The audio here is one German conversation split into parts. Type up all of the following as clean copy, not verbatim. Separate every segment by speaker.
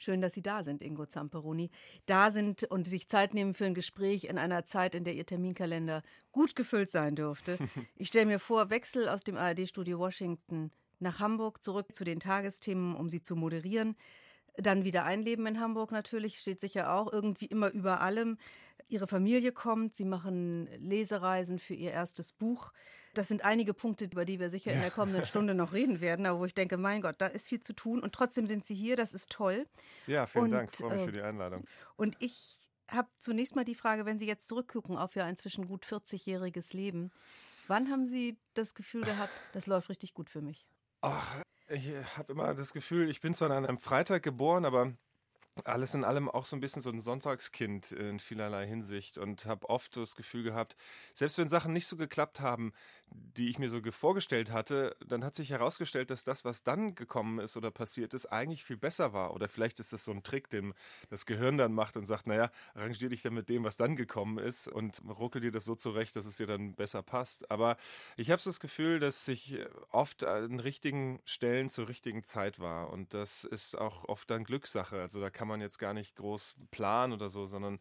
Speaker 1: Schön, dass Sie da sind, Ingo Zamperoni. Da sind und sich Zeit nehmen für ein Gespräch in einer Zeit, in der Ihr Terminkalender gut gefüllt sein dürfte. Ich stelle mir vor, Wechsel aus dem ARD-Studio Washington nach Hamburg, zurück zu den Tagesthemen, um sie zu moderieren. Dann wieder Einleben in Hamburg natürlich, steht sicher auch irgendwie immer über allem. Ihre Familie kommt, Sie machen Lesereisen für Ihr erstes Buch. Das sind einige Punkte, über die wir sicher in der kommenden Stunde noch reden werden, aber wo ich denke, mein Gott, da ist viel zu tun und trotzdem sind Sie hier, das ist toll.
Speaker 2: Ja, vielen Dank, freue mich für die Einladung.
Speaker 1: Und ich habe zunächst mal die Frage, wenn Sie jetzt zurückgucken auf Ihr inzwischen gut 40-jähriges Leben, wann haben Sie das Gefühl gehabt, das läuft richtig gut für mich?
Speaker 2: Ach, ich habe immer das Gefühl, ich bin zwar an einem Freitag geboren, aber alles in allem auch so ein bisschen so ein Sonntagskind in vielerlei Hinsicht und habe oft das Gefühl gehabt, selbst wenn Sachen nicht so geklappt haben, die ich mir so vorgestellt hatte, dann hat sich herausgestellt, dass das, was dann gekommen ist oder passiert ist, eigentlich viel besser war. Oder vielleicht ist das so ein Trick, den das Gehirn dann macht und sagt, naja, arrangier dich dann mit dem, was dann gekommen ist und ruckel dir das so zurecht, dass es dir dann besser passt. Aber ich habe so das Gefühl, dass ich oft an richtigen Stellen zur richtigen Zeit war und das ist auch oft dann Glückssache. Also da kann man jetzt gar nicht groß planen oder so, sondern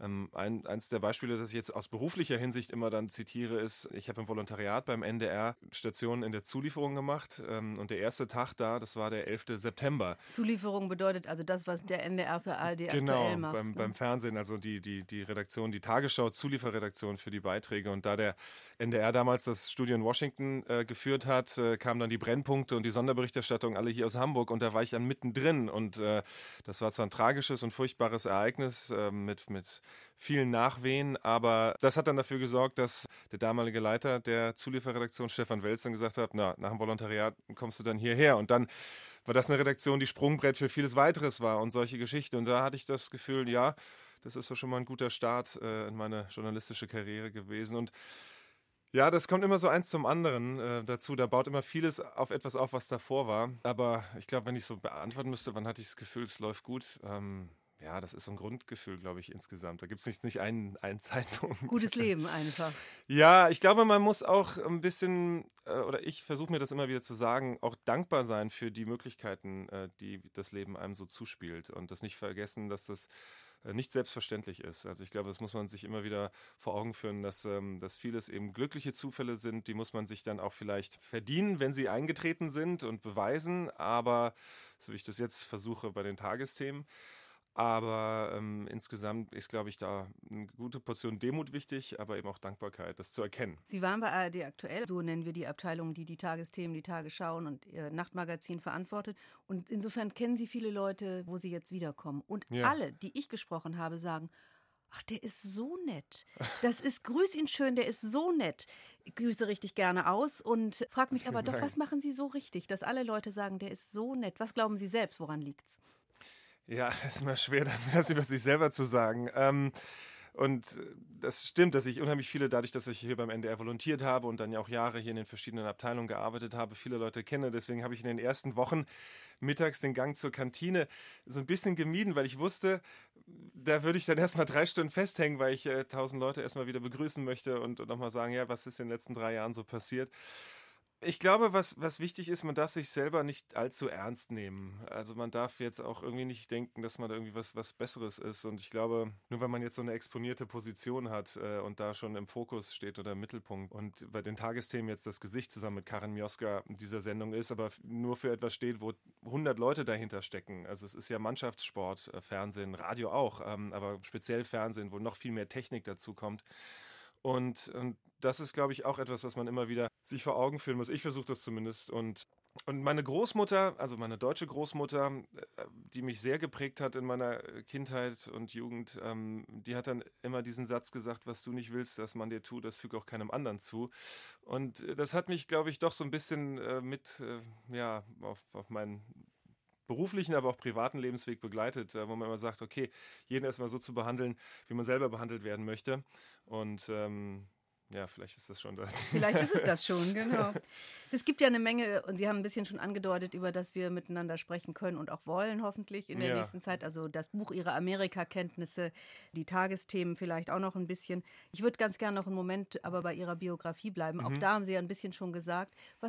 Speaker 2: eins der Beispiele, das ich jetzt aus beruflicher Hinsicht immer dann zitiere, ist, ich habe im Volontariat beim NDR Stationen in der Zulieferung gemacht und der erste Tag da, das war der 11. September.
Speaker 1: Zulieferung bedeutet also das, was der NDR für ARD
Speaker 2: genau,
Speaker 1: aktuell macht.
Speaker 2: beim Fernsehen, also die Redaktion, die Tagesschau, Zulieferredaktion für die Beiträge und da der NDR damals das Studio in Washington geführt hat, kamen dann die Brennpunkte und die Sonderberichterstattung alle hier aus Hamburg und da war ich dann mittendrin und das war zwar ein tragisches und furchtbares Ereignis mit vielen Nachwehen, aber das hat dann dafür gesorgt, dass der damalige Leiter der Zulieferredaktion, Stefan Welz, dann gesagt hat, na, nach dem Volontariat kommst du dann hierher und dann war das eine Redaktion, die Sprungbrett für vieles weiteres war und solche Geschichten und da hatte ich das Gefühl, ja, das ist doch schon mal ein guter Start in meine journalistische Karriere gewesen und ja, das kommt immer so eins zum anderen dazu. Da baut immer vieles auf etwas auf, was davor war. Aber ich glaube, wenn ich so beantworten müsste, wann hatte ich das Gefühl, es läuft gut? Ja, das ist so ein Grundgefühl, glaube ich, insgesamt. Da gibt es nicht einen Zeitpunkt.
Speaker 1: Gutes Leben einfach.
Speaker 2: Ja, ich glaube, man muss auch ein bisschen, oder ich versuche mir das immer wieder zu sagen, auch dankbar sein für die Möglichkeiten, die das Leben einem so zuspielt. Und das nicht vergessen, dass das nicht selbstverständlich ist. Also ich glaube, das muss man sich immer wieder vor Augen führen, dass vieles eben glückliche Zufälle sind. Die muss man sich dann auch vielleicht verdienen, wenn sie eingetreten sind und beweisen. Aber so wie ich das jetzt versuche bei den Tagesthemen. Aber insgesamt ist, glaube ich, da eine gute Portion Demut wichtig, aber eben auch Dankbarkeit, das zu erkennen.
Speaker 1: Sie waren bei ARD aktuell, so nennen wir die Abteilung, die die Tagesthemen, die Tagesschauen und Ihr Nachtmagazin verantwortet. Und insofern kennen Sie viele Leute, wo Sie jetzt wiederkommen. Und alle, die ich gesprochen habe, sagen, ach, der ist so nett. Grüß ihn schön, der ist so nett. Ich grüße richtig gerne aus und frage mich aber doch, was machen Sie so richtig, dass alle Leute sagen, der ist so nett. Was glauben Sie selbst, woran liegt's?
Speaker 2: Ja, ist immer schwer, dann was über sich selber zu sagen. Und das stimmt, dass ich unheimlich viele, dadurch, dass ich hier beim NDR volontiert habe und dann ja auch Jahre hier in den verschiedenen Abteilungen gearbeitet habe, viele Leute kenne. Deswegen habe ich in den ersten Wochen mittags den Gang zur Kantine so ein bisschen gemieden, weil ich wusste, da würde ich dann erstmal 3 Stunden festhängen, weil ich 1000 Leute erstmal wieder begrüßen möchte und nochmal sagen, ja, was ist in den letzten 3 Jahren so passiert. Ich glaube, was wichtig ist, man darf sich selber nicht allzu ernst nehmen. Also man darf jetzt auch irgendwie nicht denken, dass man da irgendwie was Besseres ist. Und ich glaube, nur wenn man jetzt so eine exponierte Position hat und da schon im Fokus steht oder im Mittelpunkt und bei den Tagesthemen jetzt das Gesicht zusammen mit Karin Mioska dieser Sendung ist, aber nur für etwas steht, wo 100 Leute dahinter stecken. Also es ist ja Mannschaftssport, Fernsehen, Radio auch, aber speziell Fernsehen, wo noch viel mehr Technik dazu kommt. Und das ist, glaube ich, auch etwas, was man immer wieder sich vor Augen führen muss. Ich versuche das zumindest. Und meine Großmutter, also meine deutsche Großmutter, die mich sehr geprägt hat in meiner Kindheit und Jugend, die hat dann immer diesen Satz gesagt, was du nicht willst, dass man dir tut, das füge auch keinem anderen zu. Und das hat mich, glaube ich, doch so ein bisschen auf meinen beruflichen, aber auch privaten Lebensweg begleitet, wo man immer sagt, okay, jeden erstmal so zu behandeln, wie man selber behandelt werden möchte. Und vielleicht ist das schon das.
Speaker 1: Vielleicht ist es das schon, genau. Es gibt ja eine Menge, und Sie haben ein bisschen schon angedeutet, über das wir miteinander sprechen können und auch wollen, hoffentlich in der nächsten Zeit. Also das Buch Ihrer Amerikakenntnisse, die Tagesthemen vielleicht auch noch ein bisschen. Ich würde ganz gerne noch einen Moment aber bei Ihrer Biografie bleiben. Auch da haben Sie ja ein bisschen schon gesagt. Was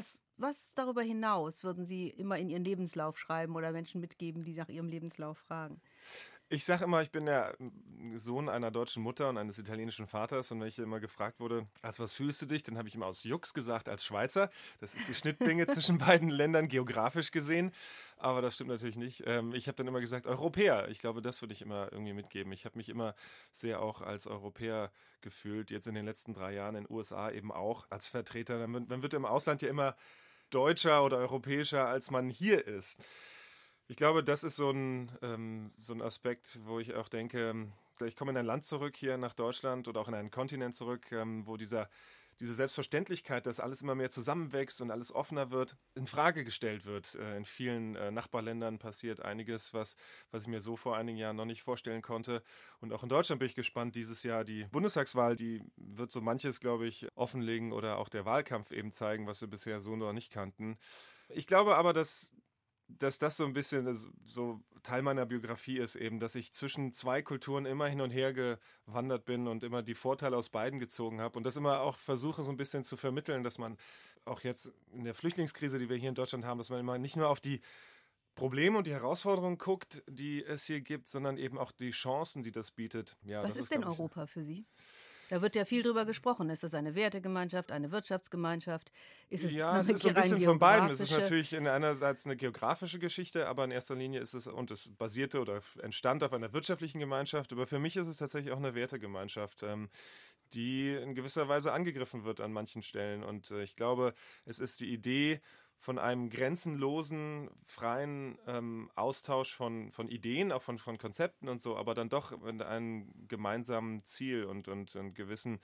Speaker 1: Was darüber hinaus würden Sie immer in Ihren Lebenslauf schreiben oder Menschen mitgeben, die nach Ihrem Lebenslauf fragen?
Speaker 2: Ich sage immer, ich bin der Sohn einer deutschen Mutter und eines italienischen Vaters. Und wenn ich immer gefragt wurde, als was fühlst du dich, dann habe ich immer aus Jux gesagt, als Schweizer. Das ist die Schnittmenge zwischen beiden Ländern geografisch gesehen. Aber das stimmt natürlich nicht. Ich habe dann immer gesagt, Europäer. Ich glaube, das würde ich immer irgendwie mitgeben. Ich habe mich immer sehr auch als Europäer gefühlt. Jetzt in den letzten 3 Jahren in den USA eben auch als Vertreter. Man wird im Ausland ja immer deutscher oder europäischer, als man hier ist. Ich glaube, das ist so ein Aspekt, wo ich auch denke, ich komme in ein Land zurück, hier nach Deutschland oder auch in einen Kontinent zurück, wo diese Selbstverständlichkeit, dass alles immer mehr zusammenwächst und alles offener wird, in Frage gestellt wird. In vielen Nachbarländern passiert einiges, was ich mir so vor einigen Jahren noch nicht vorstellen konnte. Und auch in Deutschland bin ich gespannt. Dieses Jahr die Bundestagswahl, die wird so manches, glaube ich, offenlegen oder auch der Wahlkampf eben zeigen, was wir bisher so noch nicht kannten. Ich glaube aber, dass das so ein bisschen so Teil meiner Biografie ist eben, dass ich zwischen 2 Kulturen immer hin und her gewandert bin und immer die Vorteile aus beiden gezogen habe und das immer auch versuche so ein bisschen zu vermitteln, dass man auch jetzt in der Flüchtlingskrise, die wir hier in Deutschland haben, dass man immer nicht nur auf die Probleme und die Herausforderungen guckt, die es hier gibt, sondern eben auch die Chancen, die das bietet. Ja,
Speaker 1: Was ist denn Europa für Sie? Da wird ja viel drüber gesprochen. Ist das eine Wertegemeinschaft, eine Wirtschaftsgemeinschaft? Ist es
Speaker 2: ja, es ist so ein bisschen von beiden. Es ist natürlich einerseits eine geografische Geschichte, aber in erster Linie ist es, und es basierte oder entstand auf einer wirtschaftlichen Gemeinschaft, aber für mich ist es tatsächlich auch eine Wertegemeinschaft, die in gewisser Weise angegriffen wird an manchen Stellen. Und ich glaube, es ist die Idee von einem grenzenlosen, freien Austausch von Ideen, auch von Konzepten und so, aber dann doch mit einem gemeinsamen Ziel und gewissen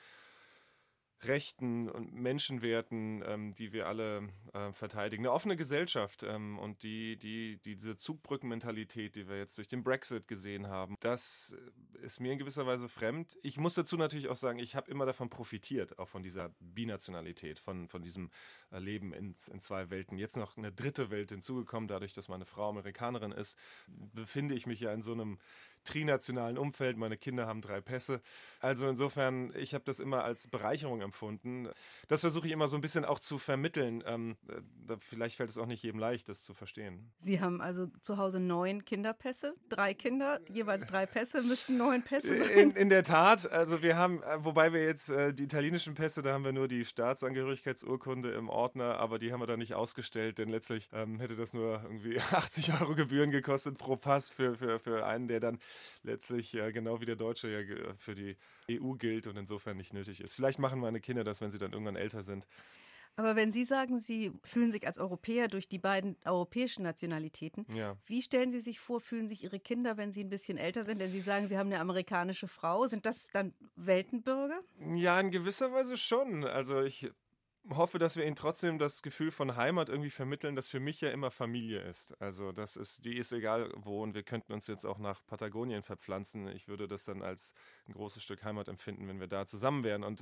Speaker 2: Rechten und Menschenwerten, die wir alle verteidigen. Eine offene Gesellschaft und diese Zugbrückenmentalität, die wir jetzt durch den Brexit gesehen haben, das ist mir in gewisser Weise fremd. Ich muss dazu natürlich auch sagen, ich habe immer davon profitiert, auch von dieser Binationalität, von diesem Leben in 2 Welten. Jetzt noch eine 3. Welt hinzugekommen, dadurch, dass meine Frau Amerikanerin ist, befinde ich mich ja in so einem trinationalen Umfeld. Meine Kinder haben 3 Pässe. Also insofern, ich habe das immer als Bereicherung empfunden. Das versuche ich immer so ein bisschen auch zu vermitteln. Vielleicht fällt es auch nicht jedem leicht, das zu verstehen.
Speaker 1: Sie haben also zu Hause 9 Kinderpässe, 3 Kinder, jeweils 3 Pässe, müssten 9 Pässe sein.
Speaker 2: In der Tat, also wir haben, wobei wir jetzt die italienischen Pässe, da haben wir nur die Staatsangehörigkeitsurkunde im Ordner, aber die haben wir da nicht ausgestellt, denn letztlich hätte das nur irgendwie 80 € Gebühren gekostet pro Pass für einen, der dann letztlich genau wie der Deutsche ja für die EU gilt und insofern nicht nötig ist. Vielleicht machen meine Kinder das, wenn sie dann irgendwann älter sind.
Speaker 1: Aber wenn Sie sagen, Sie fühlen sich als Europäer durch die beiden europäischen Nationalitäten,
Speaker 2: ja.
Speaker 1: Wie stellen Sie sich vor, fühlen sich Ihre Kinder, wenn sie ein bisschen älter sind? Denn Sie sagen, Sie haben eine amerikanische Frau. Sind das dann Weltenbürger?
Speaker 2: Ja, in gewisser Weise schon. Also ich hoffe, dass wir ihnen trotzdem das Gefühl von Heimat irgendwie vermitteln, das für mich ja immer Familie ist. Also die ist egal wo und wir könnten uns jetzt auch nach Patagonien verpflanzen. Ich würde das dann als ein großes Stück Heimat empfinden, wenn wir da zusammen wären. Und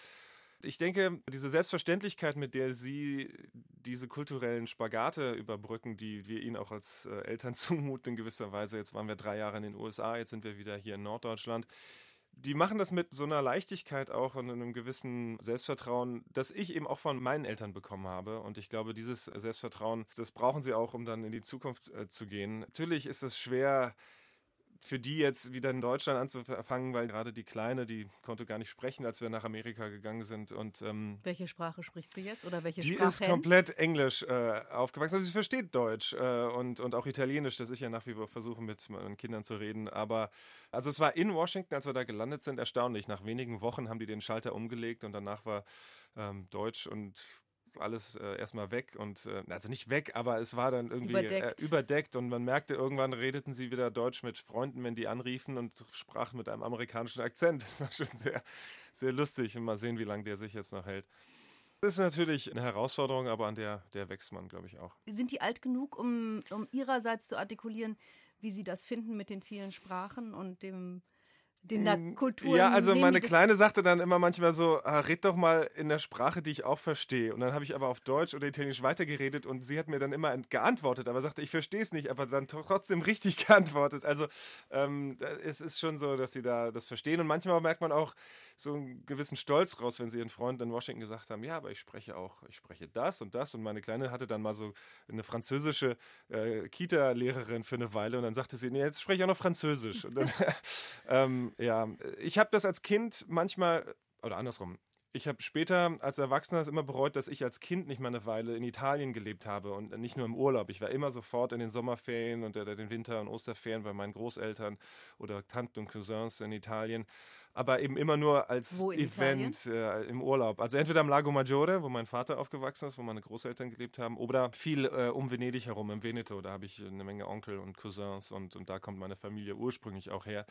Speaker 2: ich denke, diese Selbstverständlichkeit, mit der Sie diese kulturellen Spagate überbrücken, die wir Ihnen auch als Eltern zumuten in gewisser Weise. Jetzt waren wir 3 Jahre in den USA, jetzt sind wir wieder hier in Norddeutschland. Die machen das mit so einer Leichtigkeit auch und einem gewissen Selbstvertrauen, das ich eben auch von meinen Eltern bekommen habe. Und ich glaube, dieses Selbstvertrauen, das brauchen sie auch, um dann in die Zukunft zu gehen. Natürlich ist es schwer für die jetzt wieder in Deutschland anzufangen, weil gerade die Kleine, die konnte gar nicht sprechen, als wir nach Amerika gegangen sind. Und
Speaker 1: welche Sprache spricht sie jetzt oder welche
Speaker 2: die
Speaker 1: Sprachen?
Speaker 2: ist komplett Englisch aufgewachsen. Also sie versteht Deutsch und auch Italienisch, das ich ja nach wie vor versuche, mit meinen Kindern zu reden. Aber also es war in Washington, als wir da gelandet sind, erstaunlich. Nach wenigen Wochen haben die den Schalter umgelegt und danach war Deutsch und alles erstmal weg und also nicht weg, aber es war dann irgendwie überdeckt und man merkte, irgendwann redeten sie wieder Deutsch mit Freunden, wenn die anriefen und sprachen mit einem amerikanischen Akzent. Das war schon sehr, sehr lustig und mal sehen, wie lange der sich jetzt noch hält. Das ist natürlich eine Herausforderung, aber an der wächst man, glaube ich, auch.
Speaker 1: Sind die alt genug, um ihrerseits zu artikulieren, wie sie das finden mit den vielen Sprachen und den Kulturen?
Speaker 2: Ja, also meine Kleine sagte dann immer manchmal so, red doch mal in der Sprache, die ich auch verstehe. Und dann habe ich aber auf Deutsch oder Italienisch weitergeredet und sie hat mir dann immer geantwortet, aber sagte, ich verstehe es nicht, aber dann trotzdem richtig geantwortet. Also es ist schon so, dass sie da das verstehen und manchmal merkt man auch, so einen gewissen Stolz raus, wenn sie ihren Freunden in Washington gesagt haben, ja, aber ich spreche das und das. Und meine Kleine hatte dann mal so eine französische Kita-Lehrerin für eine Weile und dann sagte sie, nee, jetzt spreche ich auch noch Französisch. Und dann, ja, ich habe das als Kind manchmal, oder andersrum, ich habe später als Erwachsener es immer bereut, dass ich als Kind nicht mal eine Weile in Italien gelebt habe und nicht nur im Urlaub. Ich war immer sofort in den Sommerferien und den Winter- und Osterferien bei meinen Großeltern oder Tanten und Cousins in Italien. Aber eben immer nur als Event im Urlaub. Also entweder am Lago Maggiore, wo mein Vater aufgewachsen ist, wo meine Großeltern gelebt haben, oder viel um Venedig herum, im Veneto. Da habe ich eine Menge Onkel und Cousins und da kommt meine Familie ursprünglich auch her.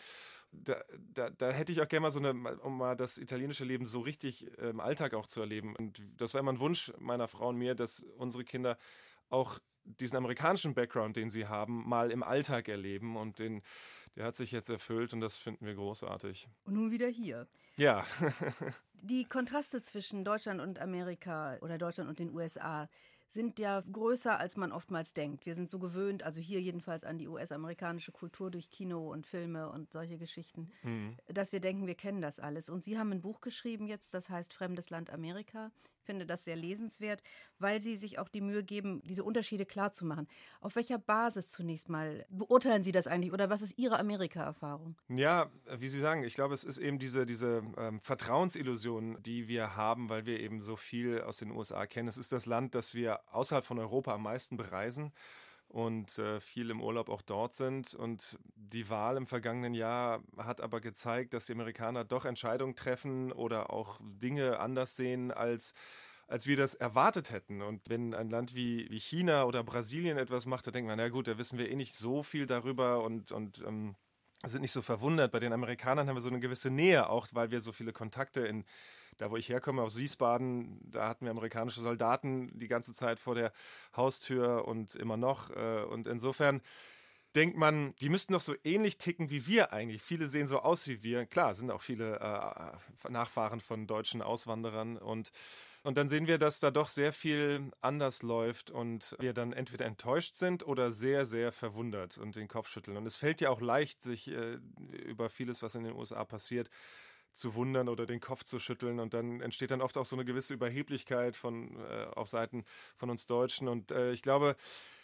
Speaker 2: Da hätte ich auch gerne mal um mal das italienische Leben so richtig im Alltag auch zu erleben. Und das war immer ein Wunsch meiner Frau und mir, dass unsere Kinder auch diesen amerikanischen Background, den sie haben, mal im Alltag erleben. Und der hat sich jetzt erfüllt und das finden wir großartig.
Speaker 1: Und nun wieder hier.
Speaker 2: Ja.
Speaker 1: Die Kontraste zwischen Deutschland und Amerika oder Deutschland und den USA sind ja größer, als man oftmals denkt. Wir sind so gewöhnt, also hier jedenfalls an die US-amerikanische Kultur durch Kino und Filme und solche Geschichten, dass wir denken, wir kennen das alles. Und Sie haben ein Buch geschrieben jetzt, das heißt Fremdes Land Amerika. Ich finde das sehr lesenswert, weil Sie sich auch die Mühe geben, diese Unterschiede klarzumachen. Auf welcher Basis zunächst mal beurteilen Sie das eigentlich oder was ist Ihre Amerika-Erfahrung?
Speaker 2: Ja, wie Sie sagen, ich glaube, es ist eben diese Vertrauensillusion, die wir haben, weil wir eben so viel aus den USA kennen. Es ist das Land, das wir außerhalb von Europa am meisten bereisen und viel im Urlaub auch dort sind. Und die Wahl im vergangenen Jahr hat aber gezeigt, dass die Amerikaner doch Entscheidungen treffen oder auch Dinge anders sehen, als wir das erwartet hätten. Und wenn ein Land wie China oder Brasilien etwas macht, da denkt man, na gut, da wissen wir eh nicht so viel darüber und sind nicht so verwundert. Bei den Amerikanern haben wir so eine gewisse Nähe, auch weil wir so viele Kontakte da wo ich herkomme, aus Wiesbaden, da hatten wir amerikanische Soldaten die ganze Zeit vor der Haustür und immer noch. Und insofern denkt man, die müssten doch so ähnlich ticken wie wir eigentlich. Viele sehen so aus wie wir. Klar, sind auch viele Nachfahren von deutschen Auswanderern und dann sehen wir, dass da doch sehr viel anders läuft und wir dann entweder enttäuscht sind oder sehr, sehr verwundert und den Kopf schütteln. Und es fällt ja auch leicht, sich über vieles, was in den USA passiert, zu wundern oder den Kopf zu schütteln. Und dann entsteht dann oft auch so eine gewisse Überheblichkeit auf Seiten von uns Deutschen. Und ich glaube,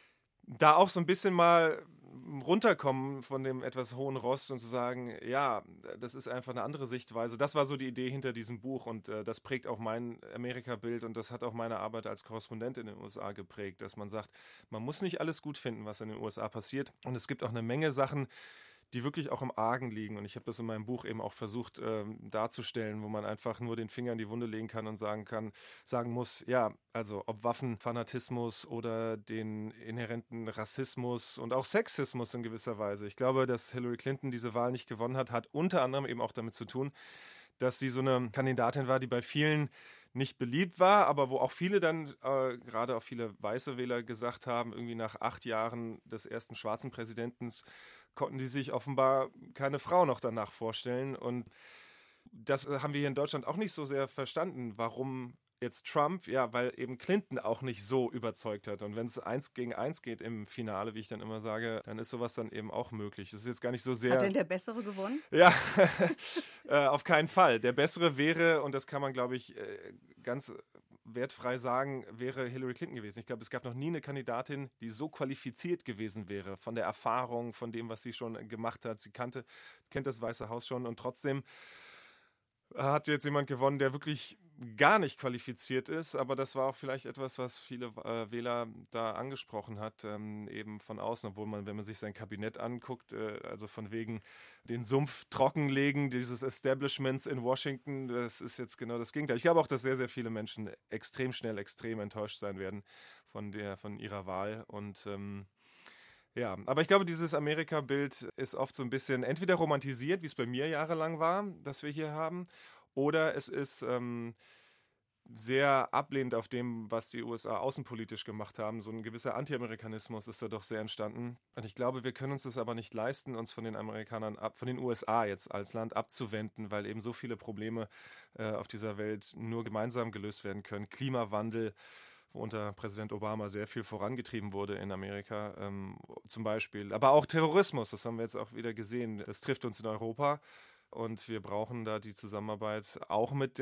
Speaker 2: da auch so ein bisschen mal runterkommen von dem etwas hohen Ross und zu sagen, ja, das ist einfach eine andere Sichtweise. Das war so die Idee hinter diesem Buch und das prägt auch mein Amerika-Bild und das hat auch meine Arbeit als Korrespondent in den USA geprägt, dass man sagt, man muss nicht alles gut finden, was in den USA passiert und es gibt auch eine Menge Sachen, die wirklich auch im Argen liegen. Und ich habe das in meinem Buch eben auch versucht darzustellen, wo man einfach nur den Finger in die Wunde legen kann und sagen muss, ja, also ob Waffenfanatismus oder den inhärenten Rassismus und auch Sexismus in gewisser Weise. Ich glaube, dass Hillary Clinton diese Wahl nicht gewonnen hat unter anderem eben auch damit zu tun, dass sie so eine Kandidatin war, die bei vielen nicht beliebt war, aber wo auch viele dann, gerade auch viele weiße Wähler gesagt haben, irgendwie nach 8 Jahren des ersten schwarzen Präsidenten konnten die sich offenbar keine Frau noch danach vorstellen. Und das haben wir hier in Deutschland auch nicht so sehr verstanden. Warum jetzt Trump? Ja, weil eben Clinton auch nicht so überzeugt hat. Und wenn es 1 gegen 1 geht im Finale, wie ich dann immer sage, dann ist sowas dann eben auch möglich. Das ist jetzt gar nicht so sehr...
Speaker 1: Hat denn der Bessere gewonnen?
Speaker 2: Ja, auf keinen Fall. Der Bessere wäre, und das kann man, glaube ich, ganz wertfrei sagen, wäre Hillary Clinton gewesen. Ich glaube, es gab noch nie eine Kandidatin, die so qualifiziert gewesen wäre, von der Erfahrung, von dem, was sie schon gemacht hat. Sie kennt das Weiße Haus schon und trotzdem hat jetzt jemand gewonnen, der wirklich gar nicht qualifiziert ist, aber das war auch vielleicht etwas, was viele Wähler da angesprochen hat, eben von außen, obwohl man, wenn man sich sein Kabinett anguckt, also von wegen den Sumpf trockenlegen dieses Establishments in Washington, das ist jetzt genau das Gegenteil. Ich glaube auch, dass sehr, sehr viele Menschen extrem schnell, extrem enttäuscht sein werden von ihrer Wahl und ja, aber ich glaube, dieses Amerika-Bild ist oft so ein bisschen entweder romantisiert, wie es bei mir jahrelang war, das wir hier haben, oder es ist sehr ablehnend auf dem, was die USA außenpolitisch gemacht haben. So ein gewisser Anti-Amerikanismus ist da doch sehr entstanden. Und ich glaube, wir können uns das aber nicht leisten, uns von den von den USA jetzt als Land abzuwenden, weil eben so viele Probleme auf dieser Welt nur gemeinsam gelöst werden können. Klimawandel, wo unter Präsident Obama sehr viel vorangetrieben wurde in Amerika, zum Beispiel. Aber auch Terrorismus, das haben wir jetzt auch wieder gesehen. Das trifft uns in Europa. Und wir brauchen da die Zusammenarbeit auch mit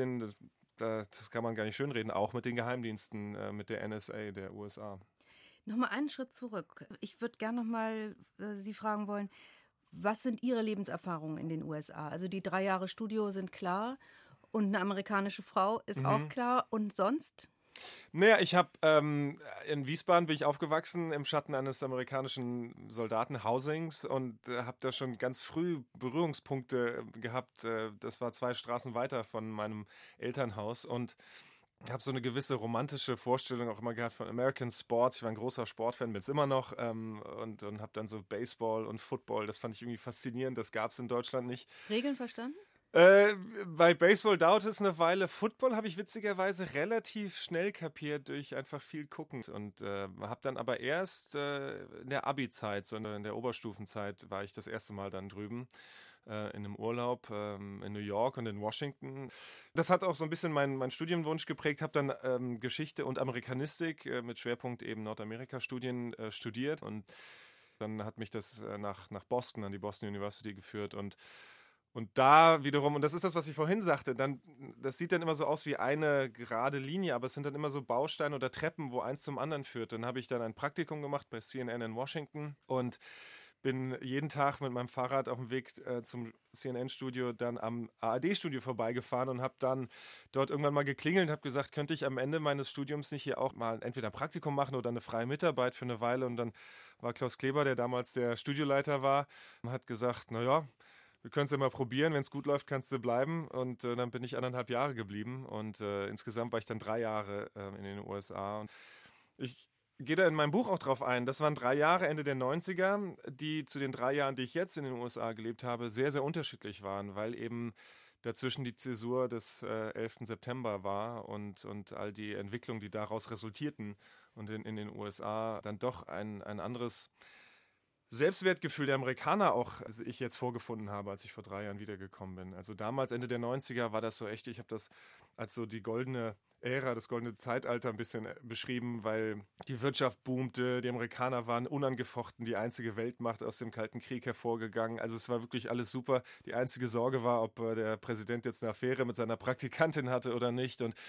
Speaker 2: das kann man gar nicht schönreden, auch mit den Geheimdiensten, mit der NSA der USA.
Speaker 1: Nochmal einen Schritt zurück. Ich würde gerne nochmal Sie fragen wollen, was sind Ihre Lebenserfahrungen in den USA? Also die 3 Jahre Studio sind klar und eine amerikanische Frau ist auch klar. Und sonst?
Speaker 2: Naja, ich habe in Wiesbaden bin ich aufgewachsen im Schatten eines amerikanischen Soldatenhousings und habe da schon ganz früh Berührungspunkte gehabt. Das war 2 Straßen weiter von meinem Elternhaus und habe so eine gewisse romantische Vorstellung auch immer gehabt von American Sport. Ich war ein großer Sportfan, bin es immer noch und habe dann so Baseball und Football, das fand ich irgendwie faszinierend, das gab es in Deutschland nicht.
Speaker 1: Regeln verstanden?
Speaker 2: Bei Baseball dauerte es eine Weile. Football habe ich witzigerweise relativ schnell kapiert durch einfach viel gucken und habe dann aber erst in der Abi-Zeit, so in der Oberstufenzeit, war ich das erste Mal dann drüben in einem Urlaub in New York und in Washington. Das hat auch so ein bisschen meinen Studienwunsch geprägt. Habe dann Geschichte und Amerikanistik mit Schwerpunkt eben Nordamerika-Studien studiert und dann hat mich das nach Boston, an die Boston University geführt und da wiederum, und das ist das, was ich vorhin sagte, das sieht dann immer so aus wie eine gerade Linie, aber es sind dann immer so Bausteine oder Treppen, wo eins zum anderen führt. Dann habe ich dann ein Praktikum gemacht bei CNN in Washington und bin jeden Tag mit meinem Fahrrad auf dem Weg zum CNN-Studio dann am ARD-Studio vorbeigefahren und habe dann dort irgendwann mal geklingelt und habe gesagt, könnte ich am Ende meines Studiums nicht hier auch mal entweder ein Praktikum machen oder eine freie Mitarbeit für eine Weile. Und dann war Klaus Kleber, der damals der Studioleiter war, hat gesagt, naja, wir können es ja mal probieren, wenn es gut läuft, kannst du bleiben. Und dann bin ich 1,5 Jahre geblieben und insgesamt war ich dann 3 Jahre in den USA. Und ich gehe da in meinem Buch auch drauf ein. Das waren 3 Jahre, Ende der 90er, die zu den 3 Jahren, die ich jetzt in den USA gelebt habe, sehr, sehr unterschiedlich waren, weil eben dazwischen die Zäsur des 11. September war und all die Entwicklungen, die daraus resultierten und in den USA dann doch ein anderes Selbstwertgefühl der Amerikaner auch ich jetzt vorgefunden habe, als ich vor 3 Jahren wiedergekommen bin. Also damals, Ende der 90er, war das so echt, ich habe das als so die goldene Ära, das goldene Zeitalter ein bisschen beschrieben, weil die Wirtschaft boomte, die Amerikaner waren unangefochten, die einzige Weltmacht aus dem Kalten Krieg hervorgegangen. Also es war wirklich alles super. Die einzige Sorge war, ob der Präsident jetzt eine Affäre mit seiner Praktikantin hatte oder nicht. Und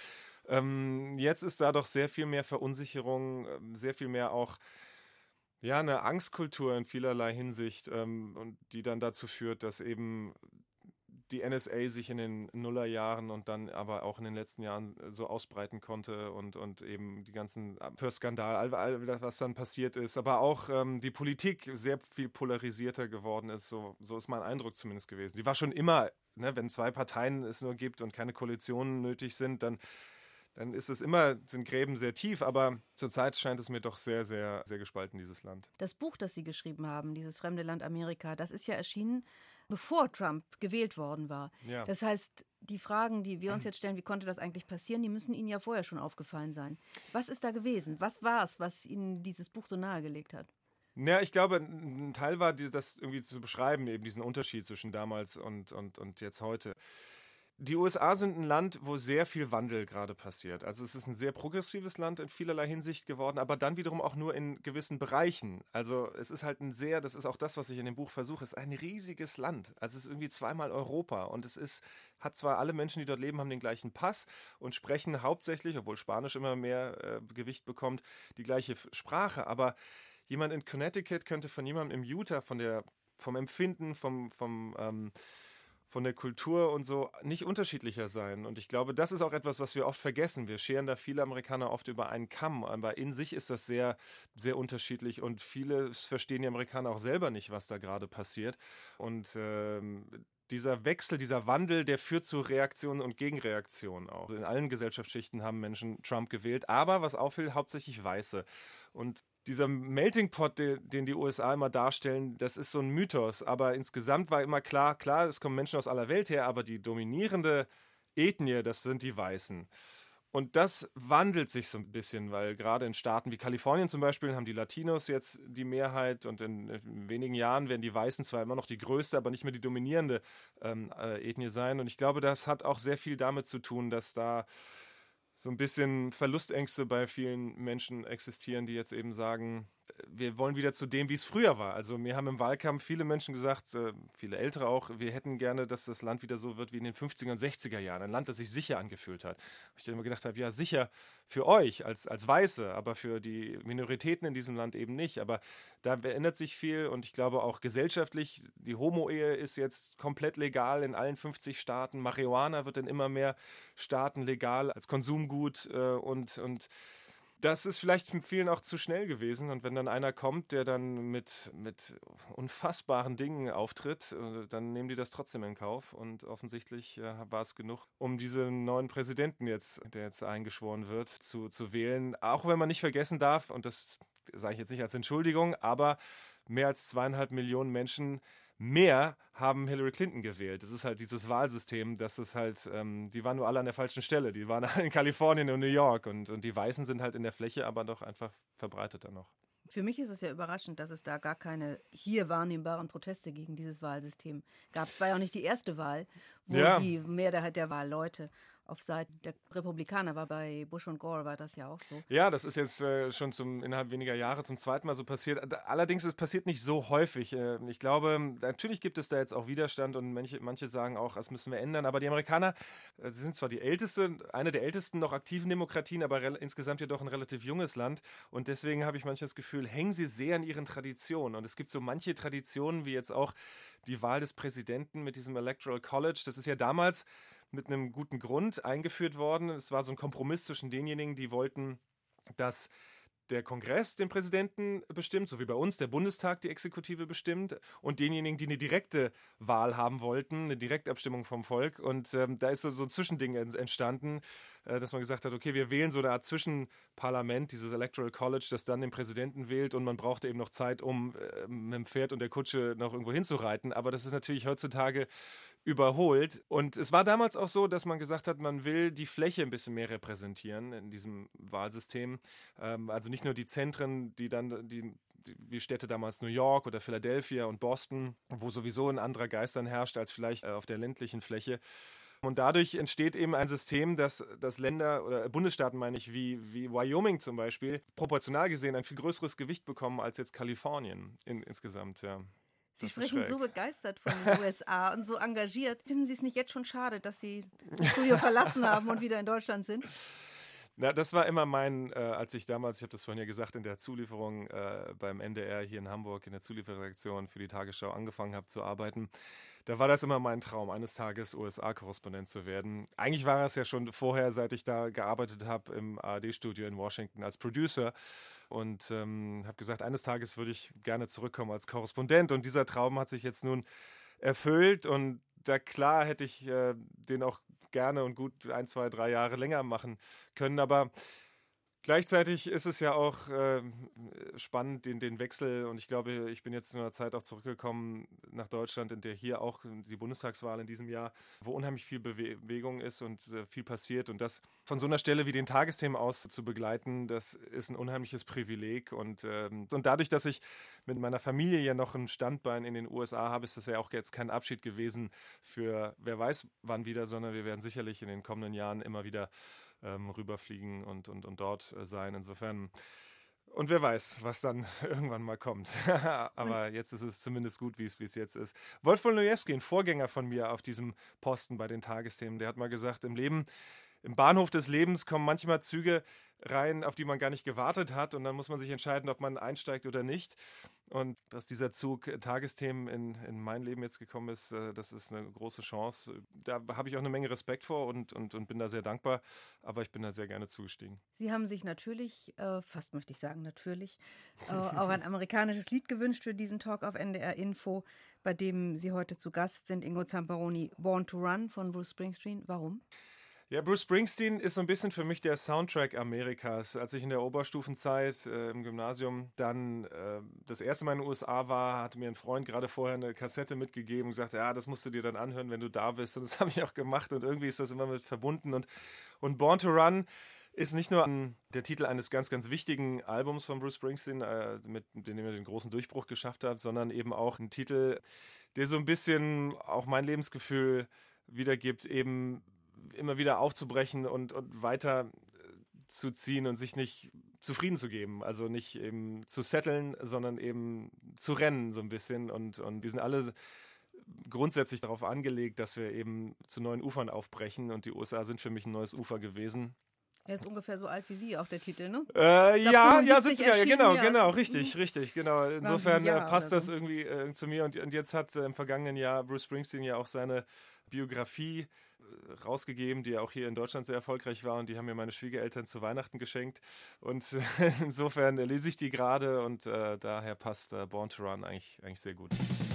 Speaker 2: jetzt ist da doch sehr viel mehr Verunsicherung, sehr viel mehr auch ja, eine Angstkultur in vielerlei Hinsicht und die dann dazu führt, dass eben die NSA sich in den Nullerjahren und dann aber auch in den letzten Jahren so ausbreiten konnte und eben die ganzen Skandal, all was dann passiert ist, aber auch die Politik sehr viel polarisierter geworden ist, so ist mein Eindruck zumindest gewesen. Die war schon immer, ne, wenn 2 Parteien es nur gibt und keine Koalitionen nötig sind, dann ist es immer, sind Gräben sehr tief, aber zurzeit scheint es mir doch sehr, sehr, sehr gespalten, dieses Land.
Speaker 1: Das Buch, das Sie geschrieben haben, dieses fremde Land Amerika, das ist ja erschienen, bevor Trump gewählt worden war.
Speaker 2: Ja.
Speaker 1: Das heißt, die Fragen, die wir uns jetzt stellen, wie konnte das eigentlich passieren, die müssen Ihnen ja vorher schon aufgefallen sein. Was ist da gewesen? Was war es, was Ihnen dieses Buch so nahegelegt hat?
Speaker 2: Ja, ich glaube, ein Teil war, das irgendwie zu beschreiben, eben diesen Unterschied zwischen damals und jetzt heute. Die USA sind ein Land, wo sehr viel Wandel gerade passiert. Also es ist ein sehr progressives Land in vielerlei Hinsicht geworden, aber dann wiederum auch nur in gewissen Bereichen. Also es ist halt das ist auch das, was ich in dem Buch versuche, es ist ein riesiges Land. Also es ist irgendwie 2-mal Europa und hat zwar alle Menschen, die dort leben, haben den gleichen Pass und sprechen hauptsächlich, obwohl Spanisch immer mehr Gewicht bekommt, die gleiche Sprache, aber jemand in Connecticut könnte von jemandem im Utah vom Empfinden, von der Kultur und so nicht unterschiedlicher sein. Und ich glaube, das ist auch etwas, was wir oft vergessen. Wir scheren da viele Amerikaner oft über einen Kamm, aber in sich ist das sehr, sehr unterschiedlich und viele verstehen die Amerikaner auch selber nicht, was da gerade passiert. Und dieser Wechsel, dieser Wandel, der führt zu Reaktionen und Gegenreaktionen auch. In allen Gesellschaftsschichten haben Menschen Trump gewählt, aber was auffällt, hauptsächlich Weiße. Und dieser Melting Pot, den die USA immer darstellen, das ist so ein Mythos. Aber insgesamt war immer klar, es kommen Menschen aus aller Welt her, aber die dominierende Ethnie, das sind die Weißen. Und das wandelt sich so ein bisschen, weil gerade in Staaten wie Kalifornien zum Beispiel haben die Latinos jetzt die Mehrheit und in wenigen Jahren werden die Weißen zwar immer noch die größte, aber nicht mehr die dominierende Ethnie sein. Und ich glaube, das hat auch sehr viel damit zu tun, dass da so ein bisschen Verlustängste bei vielen Menschen existieren, die jetzt eben sagen, wir wollen wieder zu dem, wie es früher war. Also mir haben im Wahlkampf viele Menschen gesagt, viele Ältere auch, wir hätten gerne, dass das Land wieder so wird wie in den 50er und 60er Jahren. Ein Land, das sich sicher angefühlt hat. Ich dann immer gedacht habe, ja sicher für euch als Weiße, aber für die Minoritäten in diesem Land eben nicht. Aber da verändert sich viel und ich glaube auch gesellschaftlich, die Homo-Ehe ist jetzt komplett legal in allen 50 Staaten. Marihuana wird in immer mehr Staaten legal als Konsumgut und das ist vielleicht vielen auch zu schnell gewesen. Und wenn dann einer kommt, der dann mit unfassbaren Dingen auftritt, dann nehmen die das trotzdem in Kauf. Und offensichtlich war es genug, um diesen neuen Präsidenten der jetzt eingeschworen wird, zu wählen. Auch wenn man nicht vergessen darf, und das sage ich jetzt nicht als Entschuldigung, aber mehr als 2,5 Millionen Menschen mehr haben Hillary Clinton gewählt. Das ist halt dieses Wahlsystem, das ist halt, die waren nur alle an der falschen Stelle. Die waren alle in Kalifornien und New York und die Weißen sind halt in der Fläche, aber doch einfach verbreiteter noch.
Speaker 1: Für mich ist es ja überraschend, dass es da gar keine hier wahrnehmbaren Proteste gegen dieses Wahlsystem gab. Es war ja auch nicht die erste Wahl, wo die Mehrheit der Wahlleute auf Seiten der Republikaner war. Bei Bush und Gore war das ja auch so.
Speaker 2: Ja, das ist jetzt schon innerhalb weniger Jahre zum zweiten Mal so passiert. Allerdings, es passiert nicht so häufig. Ich glaube, natürlich gibt es da jetzt auch Widerstand und manche sagen auch, das müssen wir ändern. Aber die Amerikaner, sie sind zwar eine der ältesten noch aktiven Demokratien, aber insgesamt jedoch ein relativ junges Land. Und deswegen habe ich manchmal das Gefühl, hängen sie sehr an ihren Traditionen. Und es gibt so manche Traditionen, wie jetzt auch die Wahl des Präsidenten mit diesem Electoral College. Das ist ja damals mit einem guten Grund eingeführt worden. Es war so ein Kompromiss zwischen denjenigen, die wollten, dass der Kongress den Präsidenten bestimmt, so wie bei uns der Bundestag die Exekutive bestimmt, und denjenigen, die eine direkte Wahl haben wollten, eine Direktabstimmung vom Volk. Und da ist so ein Zwischending entstanden, dass man gesagt hat, okay, wir wählen so eine Art Zwischenparlament, dieses Electoral College, das dann den Präsidenten wählt und man brauchte eben noch Zeit, um mit dem Pferd und der Kutsche noch irgendwo hinzureiten. Aber das ist natürlich heutzutage überholt. Und es war damals auch so, dass man gesagt hat, man will die Fläche ein bisschen mehr repräsentieren in diesem Wahlsystem. Also nicht nur die Zentren, wie Städte damals New York oder Philadelphia und Boston, wo sowieso ein anderer Geist dann herrscht als vielleicht auf der ländlichen Fläche. Und dadurch entsteht eben ein System, dass Länder oder Bundesstaaten, meine ich, wie Wyoming zum Beispiel, proportional gesehen ein viel größeres Gewicht bekommen als jetzt Kalifornien insgesamt, ja.
Speaker 1: Sie sprechen so begeistert von den USA und so engagiert. Finden Sie es nicht jetzt schon schade, dass Sie das Studio verlassen haben und wieder in Deutschland sind?
Speaker 2: Na, das war immer als ich damals, ich habe das vorhin ja gesagt, in der Zulieferung beim NDR hier in Hamburg, in der Zulieferredaktion für die Tagesschau angefangen habe zu arbeiten. Da war das immer mein Traum, eines Tages USA-Korrespondent zu werden. Eigentlich war es ja schon vorher, seit ich da gearbeitet habe im ARD-Studio in Washington als Producer. Und habe gesagt, eines Tages würde ich gerne zurückkommen als Korrespondent. Und dieser Traum hat sich jetzt nun erfüllt. Und da klar hätte ich den auch gerne und gut 1, 2, 3 Jahre länger machen können. Aber gleichzeitig ist es ja auch spannend, den Wechsel. Und ich glaube, ich bin jetzt in einer Zeit auch zurückgekommen nach Deutschland, in der hier auch die Bundestagswahl in diesem Jahr, wo unheimlich viel Bewegung ist und viel passiert. Und das von so einer Stelle wie den Tagesthemen aus zu begleiten, das ist ein unheimliches Privileg. Und dadurch, dass ich mit meiner Familie ja noch ein Standbein in den USA habe, ist das ja auch jetzt kein Abschied gewesen für wer weiß wann wieder, sondern wir werden sicherlich in den kommenden Jahren immer wieder rüberfliegen und dort sein. Insofern, und wer weiß, was dann irgendwann mal kommt. Aber jetzt ist es zumindest gut, wie es jetzt ist. Wolf Wolnojewski, ein Vorgänger von mir auf diesem Posten bei den Tagesthemen, der hat mal gesagt, im Bahnhof des Lebens kommen manchmal Züge rein, auf die man gar nicht gewartet hat, und dann muss man sich entscheiden, ob man einsteigt oder nicht. Und dass dieser Zug Tagesthemen in mein Leben jetzt gekommen ist, das ist eine große Chance. Da habe ich auch eine Menge Respekt vor und bin da sehr dankbar, aber ich bin da sehr gerne zugestiegen.
Speaker 1: Sie haben sich natürlich, fast möchte ich sagen natürlich, auch ein amerikanisches Lied gewünscht für diesen Talk auf NDR Info, bei dem Sie heute zu Gast sind, Ingo Zamperoni, Born to Run von Bruce Springsteen. Warum?
Speaker 2: Ja, Bruce Springsteen ist so ein bisschen für mich der Soundtrack Amerikas. Als ich in der Oberstufenzeit im Gymnasium dann das erste Mal in den USA war, hatte mir ein Freund gerade vorher eine Kassette mitgegeben und gesagt, ja, das musst du dir dann anhören, wenn du da bist. Und das habe ich auch gemacht und irgendwie ist das immer mit verbunden. Und Born to Run ist nicht nur der Titel eines ganz, ganz wichtigen Albums von Bruce Springsteen, mit dem er den großen Durchbruch geschafft hat, sondern eben auch ein Titel, der so ein bisschen auch mein Lebensgefühl wiedergibt, eben immer wieder aufzubrechen und weiter zu ziehen und sich nicht zufrieden zu geben. Also nicht eben zu setteln, sondern eben zu rennen so ein bisschen. Und wir sind alle grundsätzlich darauf angelegt, dass wir eben zu neuen Ufern aufbrechen. Und die USA sind für mich ein neues Ufer gewesen.
Speaker 1: Er ist ungefähr so alt wie Sie, auch der Titel, ne?
Speaker 2: Ja, 70er, ja, genau, richtig, genau. Insofern passt das irgendwie zu mir. Und jetzt hat im vergangenen Jahr Bruce Springsteen ja auch seine Biografie rausgegeben, die ja auch hier in Deutschland sehr erfolgreich war, und die haben mir meine Schwiegereltern zu Weihnachten geschenkt. Und insofern lese ich die gerade, und daher passt Born to Run eigentlich sehr gut.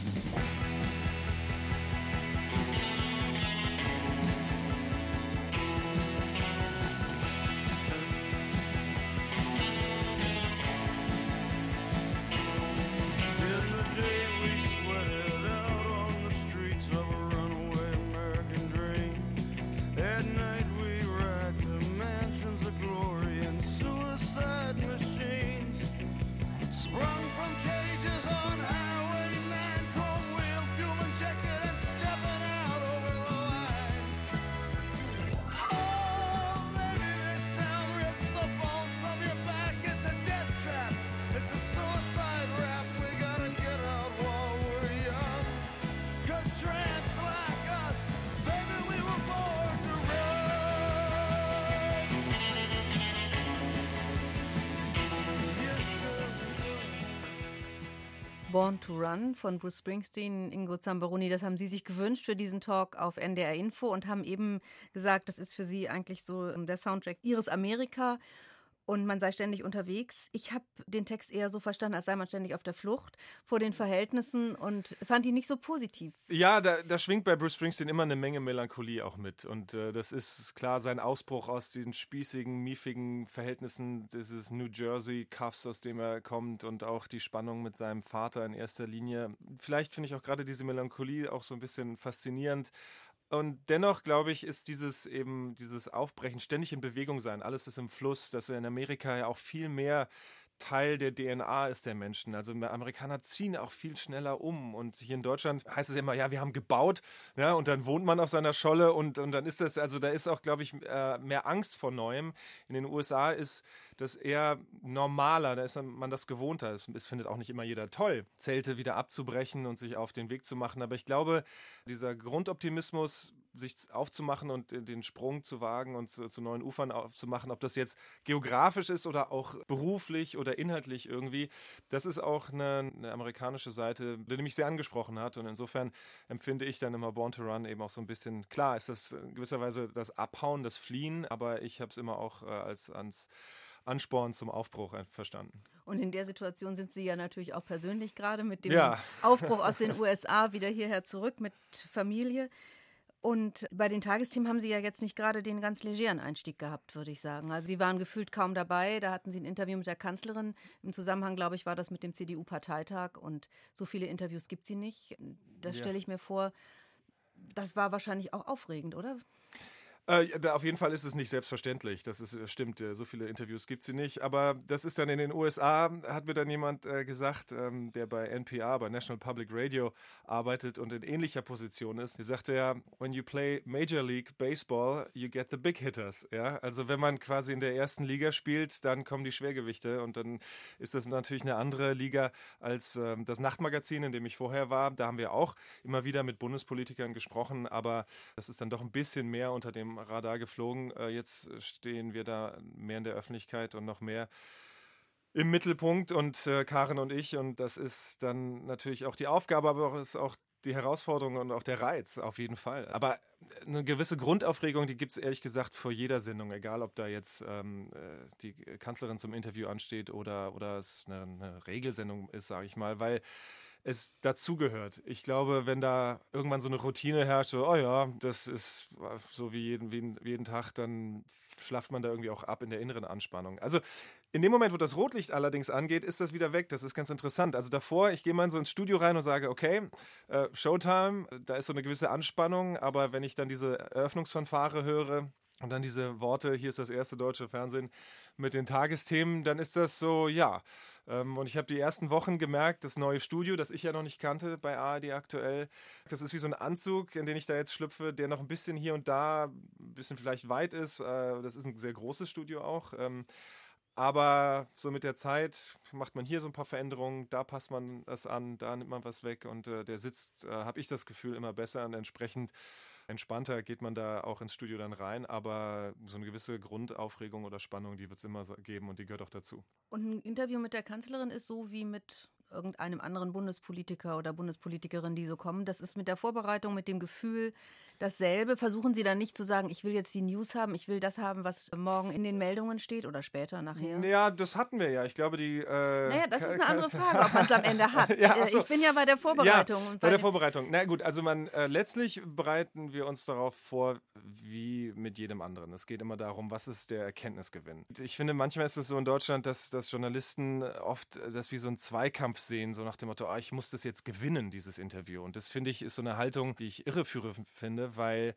Speaker 1: Born to Run von Bruce Springsteen, Ingo Zamperoni, das haben Sie sich gewünscht für diesen Talk auf NDR Info und haben eben gesagt, das ist für Sie eigentlich so der Soundtrack Ihres Amerika. Und man sei ständig unterwegs. Ich habe den Text eher so verstanden, als sei man ständig auf der Flucht vor den Verhältnissen, und fand ihn nicht so positiv.
Speaker 2: Ja, da schwingt bei Bruce Springsteen immer eine Menge Melancholie auch mit. Und das ist klar sein Ausbruch aus diesen spießigen, miefigen Verhältnissen, dieses New Jersey-Cuffs, aus dem er kommt, und auch die Spannung mit seinem Vater in erster Linie. Vielleicht finde ich auch gerade diese Melancholie auch so ein bisschen faszinierend. Und dennoch, glaube ich, ist dieses Aufbrechen, ständig in Bewegung sein, alles ist im Fluss, dass er in Amerika ja auch viel mehr Teil der DNA ist der Menschen. Also Amerikaner ziehen auch viel schneller um. Und hier in Deutschland heißt es immer, ja, wir haben gebaut, ja, und dann wohnt man auf seiner Scholle, und dann ist das, also da ist auch, glaube ich, mehr Angst vor Neuem. In den USA ist das eher normaler, da ist man das gewohnter. Es findet auch nicht immer jeder toll, Zelte wieder abzubrechen und sich auf den Weg zu machen. Aber ich glaube, dieser Grundoptimismus, sich aufzumachen und den Sprung zu wagen und zu neuen Ufern aufzumachen, ob das jetzt geografisch ist oder auch beruflich oder inhaltlich irgendwie, das ist auch eine amerikanische Seite, die mich sehr angesprochen hat, und insofern empfinde ich dann immer Born to Run eben auch so ein bisschen, klar ist das in gewisser Weise das Abhauen, das Fliehen, aber ich habe es immer auch als Ansporn zum Aufbruch verstanden.
Speaker 1: Und in der Situation sind Sie ja natürlich auch persönlich gerade mit dem Aufbruch aus den USA wieder hierher zurück mit Familie. Und bei den Tagesthemen haben Sie ja jetzt nicht gerade den ganz legeren Einstieg gehabt, würde ich sagen. Also Sie waren gefühlt kaum dabei. Da hatten Sie ein Interview mit der Kanzlerin. Im Zusammenhang, glaube ich, war das mit dem CDU-Parteitag. Und so viele Interviews gibt sie nicht. Das stelle ich mir vor. Das war wahrscheinlich auch aufregend, oder?
Speaker 2: Auf jeden Fall ist es nicht selbstverständlich, das stimmt, so viele Interviews gibt es nicht, aber das ist dann in den USA, hat mir dann jemand gesagt, der bei NPR, bei National Public Radio arbeitet und in ähnlicher Position ist, der sagte ja, when you play Major League Baseball, you get the big hitters, ja, also wenn man quasi in der ersten Liga spielt, dann kommen die Schwergewichte, und dann ist das natürlich eine andere Liga als das Nachtmagazin, in dem ich vorher war. Da haben wir auch immer wieder mit Bundespolitikern gesprochen, aber das ist dann doch ein bisschen mehr unter dem Radar geflogen. Jetzt stehen wir da mehr in der Öffentlichkeit und noch mehr im Mittelpunkt, und Karin und ich, und das ist dann natürlich auch die Aufgabe, aber es ist auch die Herausforderung und auch der Reiz, auf jeden Fall. Aber eine gewisse Grundaufregung, die gibt es ehrlich gesagt vor jeder Sendung, egal ob da jetzt die Kanzlerin zum Interview ansteht oder es eine Regelsendung ist, sage ich mal, weil es dazugehört. Ich glaube, wenn da irgendwann so eine Routine herrscht, so, oh ja, das ist so wie jeden Tag, dann schlaft man da irgendwie auch ab in der inneren Anspannung. Also in dem Moment, wo das Rotlicht allerdings angeht, ist das wieder weg. Das ist ganz interessant. Also davor, ich gehe mal in so ins Studio rein und sage, okay, Showtime, da ist so eine gewisse Anspannung, aber wenn ich dann diese Eröffnungsfanfare höre und dann diese Worte, hier ist das erste deutsche Fernsehen mit den Tagesthemen, dann ist das so, ja. Und ich habe die ersten Wochen gemerkt, das neue Studio, das ich ja noch nicht kannte bei ARD aktuell, das ist wie so ein Anzug, in den ich da jetzt schlüpfe, der noch ein bisschen hier und da, ein bisschen vielleicht weit ist. Das ist ein sehr großes Studio auch. Aber so mit der Zeit macht man hier so ein paar Veränderungen, da passt man das an, da nimmt man was weg und der sitzt, habe ich das Gefühl, immer besser und entsprechend entspannter geht man da auch ins Studio dann rein. Aber so eine gewisse Grundaufregung oder Spannung, die wird es immer geben und die gehört auch dazu.
Speaker 1: Und ein Interview mit der Kanzlerin ist so wie mit irgendeinem anderen Bundespolitiker oder Bundespolitikerin, die so kommen. Das ist mit der Vorbereitung, mit dem Gefühl dasselbe. Versuchen Sie dann nicht zu sagen, ich will jetzt die News haben, ich will das haben, was morgen in den Meldungen steht oder später, nachher?
Speaker 2: Ja, das hatten wir ja. Ich glaube,
Speaker 1: naja, das ist eine andere Frage, ob man es am Ende hat.
Speaker 2: Ja,
Speaker 1: ich bin ja bei der Vorbereitung.
Speaker 2: Ja, bei der Vorbereitung. Na gut, also letztlich bereiten wir uns darauf vor, wie mit jedem anderen. Es geht immer darum, was ist der Erkenntnisgewinn. Ich finde, manchmal ist es so in Deutschland, dass Journalisten oft das wie so einen Zweikampf sehen, so nach dem Motto, ich muss das jetzt gewinnen, dieses Interview. Und das, finde ich, ist so eine Haltung, die ich irreführend finde, weil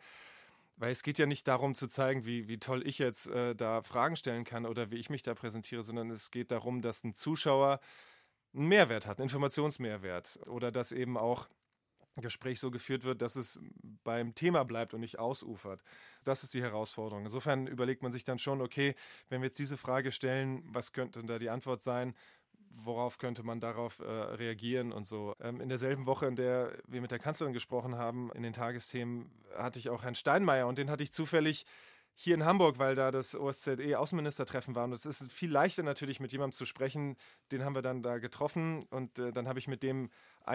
Speaker 2: es geht ja nicht darum zu zeigen, wie toll ich jetzt da Fragen stellen kann oder wie ich mich da präsentiere, sondern es geht darum, dass ein Zuschauer einen Mehrwert hat, einen Informationsmehrwert oder dass eben auch ein Gespräch so geführt wird, dass es beim Thema bleibt und nicht ausufert. Das ist die Herausforderung. Insofern überlegt man sich dann schon, okay, wenn wir jetzt diese Frage stellen, was könnte da die Antwort sein? Worauf könnte man darauf reagieren und so. In derselben Woche, in der wir mit der Kanzlerin gesprochen haben, in den Tagesthemen, hatte ich auch Herrn Steinmeier und den hatte ich zufällig hier in Hamburg, weil da das OSZE-Außenministertreffen war. Und es ist viel leichter natürlich, mit jemandem zu sprechen. Den haben wir dann da getroffen und dann habe ich mit dem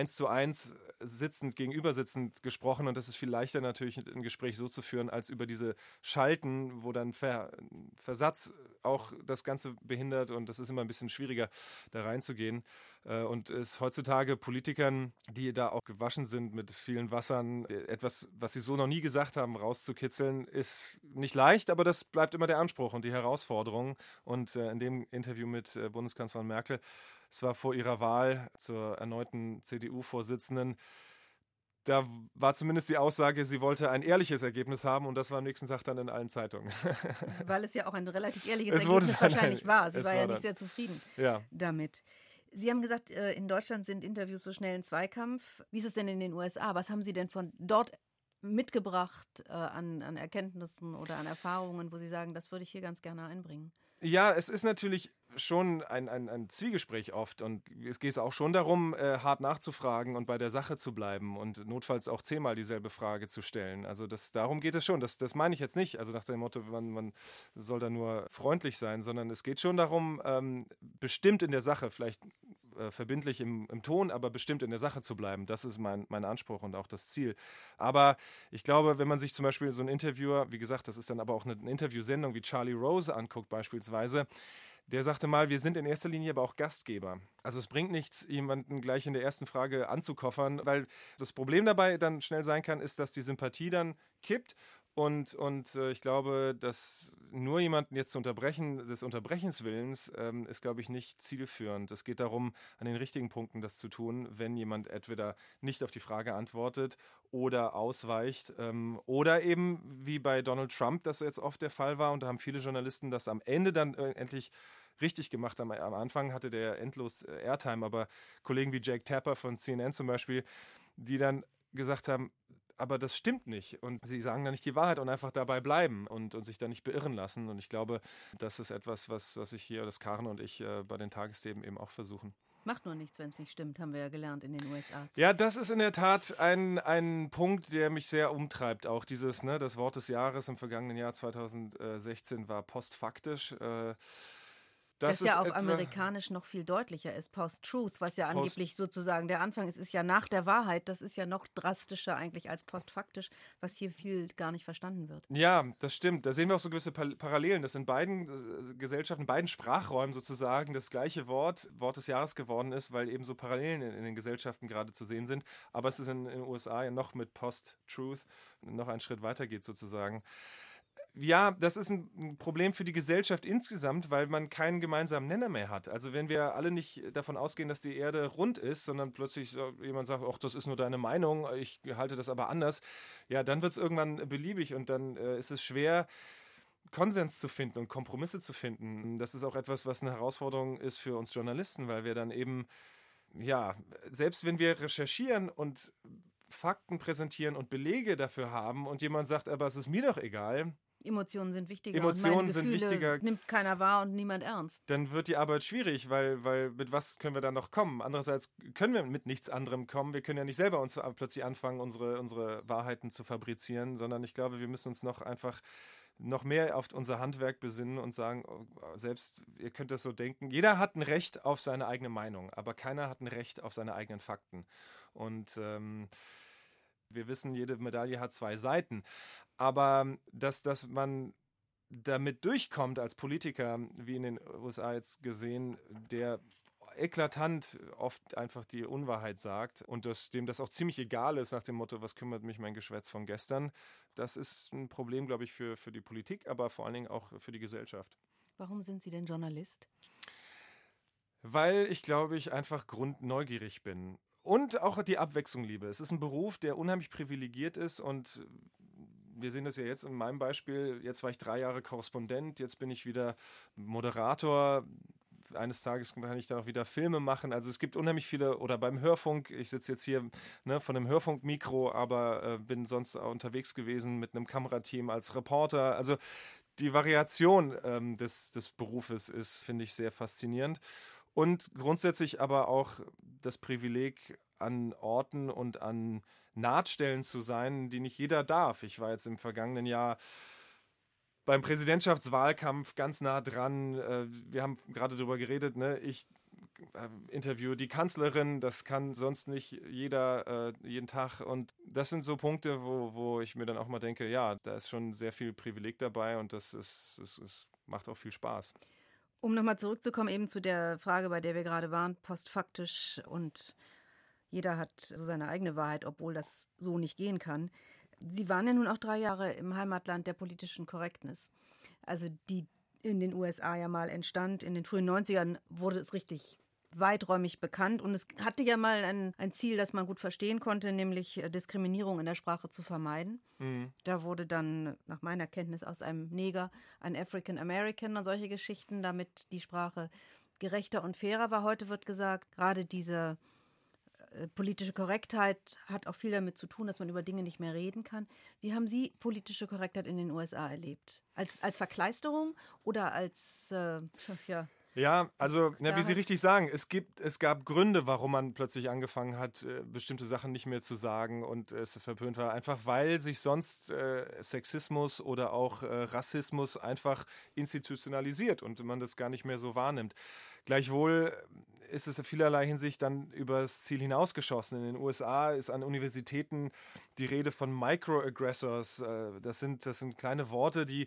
Speaker 2: 1:1 gegenüber sitzend gesprochen. Und das ist viel leichter natürlich, ein Gespräch so zu führen, als über diese Schalten, wo dann Versatz auch das Ganze behindert. Und das ist immer ein bisschen schwieriger, da reinzugehen. Und es heutzutage Politikern, die da auch gewaschen sind mit vielen Wassern, etwas, was sie so noch nie gesagt haben, rauszukitzeln, ist nicht leicht, aber das bleibt immer der Anspruch und die Herausforderung. Und in dem Interview mit Bundeskanzlerin Merkel, es war vor ihrer Wahl zur erneuten CDU-Vorsitzenden, da war zumindest die Aussage, sie wollte ein ehrliches Ergebnis haben und das war am nächsten Tag dann in allen Zeitungen.
Speaker 1: Weil es ja auch ein relativ ehrliches Ergebnis wahrscheinlich war. Sie war ja nicht sehr zufrieden damit. Sie haben gesagt, in Deutschland sind Interviews so schnell ein Zweikampf. Wie ist es denn in den USA? Was haben Sie denn von dort mitgebracht an Erkenntnissen oder an Erfahrungen, wo Sie sagen, das würde ich hier ganz gerne einbringen?
Speaker 2: Ja, es ist natürlich schon ein Zwiegespräch oft und es geht auch schon darum, hart nachzufragen und bei der Sache zu bleiben und notfalls auch 10-mal dieselbe Frage zu stellen. Also darum geht es schon. Das meine ich jetzt nicht, also nach dem Motto, man soll da nur freundlich sein, sondern es geht schon darum, bestimmt in der Sache, vielleicht verbindlich im Ton, aber bestimmt in der Sache zu bleiben. Das ist mein Anspruch und auch das Ziel. Aber ich glaube, wenn man sich zum Beispiel so einen Interviewer, wie gesagt, das ist dann aber auch eine Interviewsendung wie Charlie Rose anguckt beispielsweise, der sagte mal, wir sind in erster Linie aber auch Gastgeber. Also es bringt nichts, jemanden gleich in der ersten Frage anzukoffern, weil das Problem dabei dann schnell sein kann, ist, dass die Sympathie dann kippt. Und ich glaube, dass nur jemanden jetzt zu unterbrechen, des Unterbrechens Willens, ist, glaube ich, nicht zielführend. Es geht darum, an den richtigen Punkten das zu tun, wenn jemand entweder nicht auf die Frage antwortet oder ausweicht. Oder eben, wie bei Donald Trump das jetzt oft der Fall war, und da haben viele Journalisten das am Ende dann endlich richtig gemacht. Am Anfang hatte der endlos Airtime, aber Kollegen wie Jake Tapper von CNN zum Beispiel, die dann gesagt haben, aber das stimmt nicht. Und sie sagen dann nicht die Wahrheit und einfach dabei bleiben und sich da nicht beirren lassen. Und ich glaube, das ist etwas, was ich hier, das Karen und ich bei den Tagesthemen eben auch versuchen.
Speaker 1: Macht nur nichts, wenn es nicht stimmt, haben wir ja gelernt in den USA.
Speaker 2: Ja, das ist in der Tat ein Punkt, der mich sehr umtreibt. Auch das Wort des Jahres im vergangenen Jahr 2016 war postfaktisch.
Speaker 1: Das ja auf amerikanisch noch viel deutlicher ist, Post-Truth, was ja angeblich sozusagen der Anfang ist, ist ja nach der Wahrheit. Das ist ja noch drastischer eigentlich als postfaktisch, was hier viel gar nicht verstanden wird.
Speaker 2: Ja, das stimmt. Da sehen wir auch so gewisse Parallelen, dass in beiden Gesellschaften, in beiden Sprachräumen sozusagen das gleiche Wort des Jahres geworden ist, weil eben so Parallelen in den Gesellschaften gerade zu sehen sind. Aber es ist in den USA ja noch mit Post-Truth noch einen Schritt weiter geht sozusagen. Ja, das ist ein Problem für die Gesellschaft insgesamt, weil man keinen gemeinsamen Nenner mehr hat. Also wenn wir alle nicht davon ausgehen, dass die Erde rund ist, sondern plötzlich jemand sagt, ach, das ist nur deine Meinung, ich halte das aber anders, ja, dann wird es irgendwann beliebig und dann ist es schwer, Konsens zu finden und Kompromisse zu finden. Das ist auch etwas, was eine Herausforderung ist für uns Journalisten, weil wir dann eben, ja, selbst wenn wir recherchieren und Fakten präsentieren und Belege dafür haben und jemand sagt, aber es ist mir doch egal,
Speaker 1: Emotionen sind wichtiger
Speaker 2: Emotionen
Speaker 1: und meine
Speaker 2: sind
Speaker 1: Gefühle
Speaker 2: wichtiger.
Speaker 1: nimmt keiner wahr und niemand ernst.
Speaker 2: Dann wird die Arbeit schwierig, weil mit was können wir dann noch kommen? Andererseits können wir mit nichts anderem kommen. Wir können ja nicht selber uns plötzlich anfangen, unsere Wahrheiten zu fabrizieren, sondern ich glaube, wir müssen uns noch mehr auf unser Handwerk besinnen und sagen, selbst ihr könnt das so denken, jeder hat ein Recht auf seine eigene Meinung, aber keiner hat ein Recht auf seine eigenen Fakten. Und wir wissen, jede Medaille hat zwei Seiten. Aber dass man damit durchkommt als Politiker, wie in den USA jetzt gesehen, der eklatant oft einfach die Unwahrheit sagt und dem das auch ziemlich egal ist nach dem Motto, was kümmert mich mein Geschwätz von gestern, das ist ein Problem, glaube ich, für die Politik, aber vor allen Dingen auch für die Gesellschaft.
Speaker 1: Warum sind Sie denn Journalist?
Speaker 2: Weil ich, glaube ich, einfach grundneugierig bin. Und auch die Abwechslung liebe. Es ist ein Beruf, der unheimlich privilegiert ist und wir sehen das ja jetzt in meinem Beispiel. Jetzt war ich 3 Jahre Korrespondent, jetzt bin ich wieder Moderator. Eines Tages kann ich dann auch wieder Filme machen. Also es gibt unheimlich viele, oder beim Hörfunk, ich sitze jetzt hier von einem Hörfunkmikro, aber bin sonst auch unterwegs gewesen mit einem Kamerateam als Reporter. Also die Variation des Berufes ist, finde ich, sehr faszinierend. Und grundsätzlich aber auch das Privileg, an Orten und an Nahtstellen zu sein, die nicht jeder darf. Ich war jetzt im vergangenen Jahr beim Präsidentschaftswahlkampf ganz nah dran. Wir haben gerade darüber geredet, ich interviewe die Kanzlerin, das kann sonst nicht jeder jeden Tag. Und das sind so Punkte, wo ich mir dann auch mal denke, ja, da ist schon sehr viel Privileg dabei und das macht auch viel Spaß.
Speaker 1: Um nochmal zurückzukommen eben zu der Frage, bei der wir gerade waren, postfaktisch und jeder hat so seine eigene Wahrheit, obwohl das so nicht gehen kann. Sie waren ja nun auch 3 Jahre im Heimatland der politischen Correctness, also die in den USA ja mal entstand. In den frühen 90ern wurde es richtig weiträumig bekannt und es hatte ja mal ein Ziel, das man gut verstehen konnte, nämlich Diskriminierung in der Sprache zu vermeiden. Mhm. Da wurde dann nach meiner Kenntnis aus einem Neger ein African American und solche Geschichten, damit die Sprache gerechter und fairer war. Heute wird gesagt, gerade diese politische Korrektheit hat auch viel damit zu tun, dass man über Dinge nicht mehr reden kann. Wie haben Sie politische Korrektheit in den USA erlebt? Als Verkleisterung oder als
Speaker 2: Ja, also wie Sie richtig sagen, es gab Gründe, warum man plötzlich angefangen hat, bestimmte Sachen nicht mehr zu sagen und es verpönt war. Einfach weil sich sonst Sexismus oder auch Rassismus einfach institutionalisiert und man das gar nicht mehr so wahrnimmt. Gleichwohl ist es in vielerlei Hinsicht dann übers Ziel hinausgeschossen. In den USA ist an Universitäten die Rede von Microaggressors. Das sind kleine Worte, die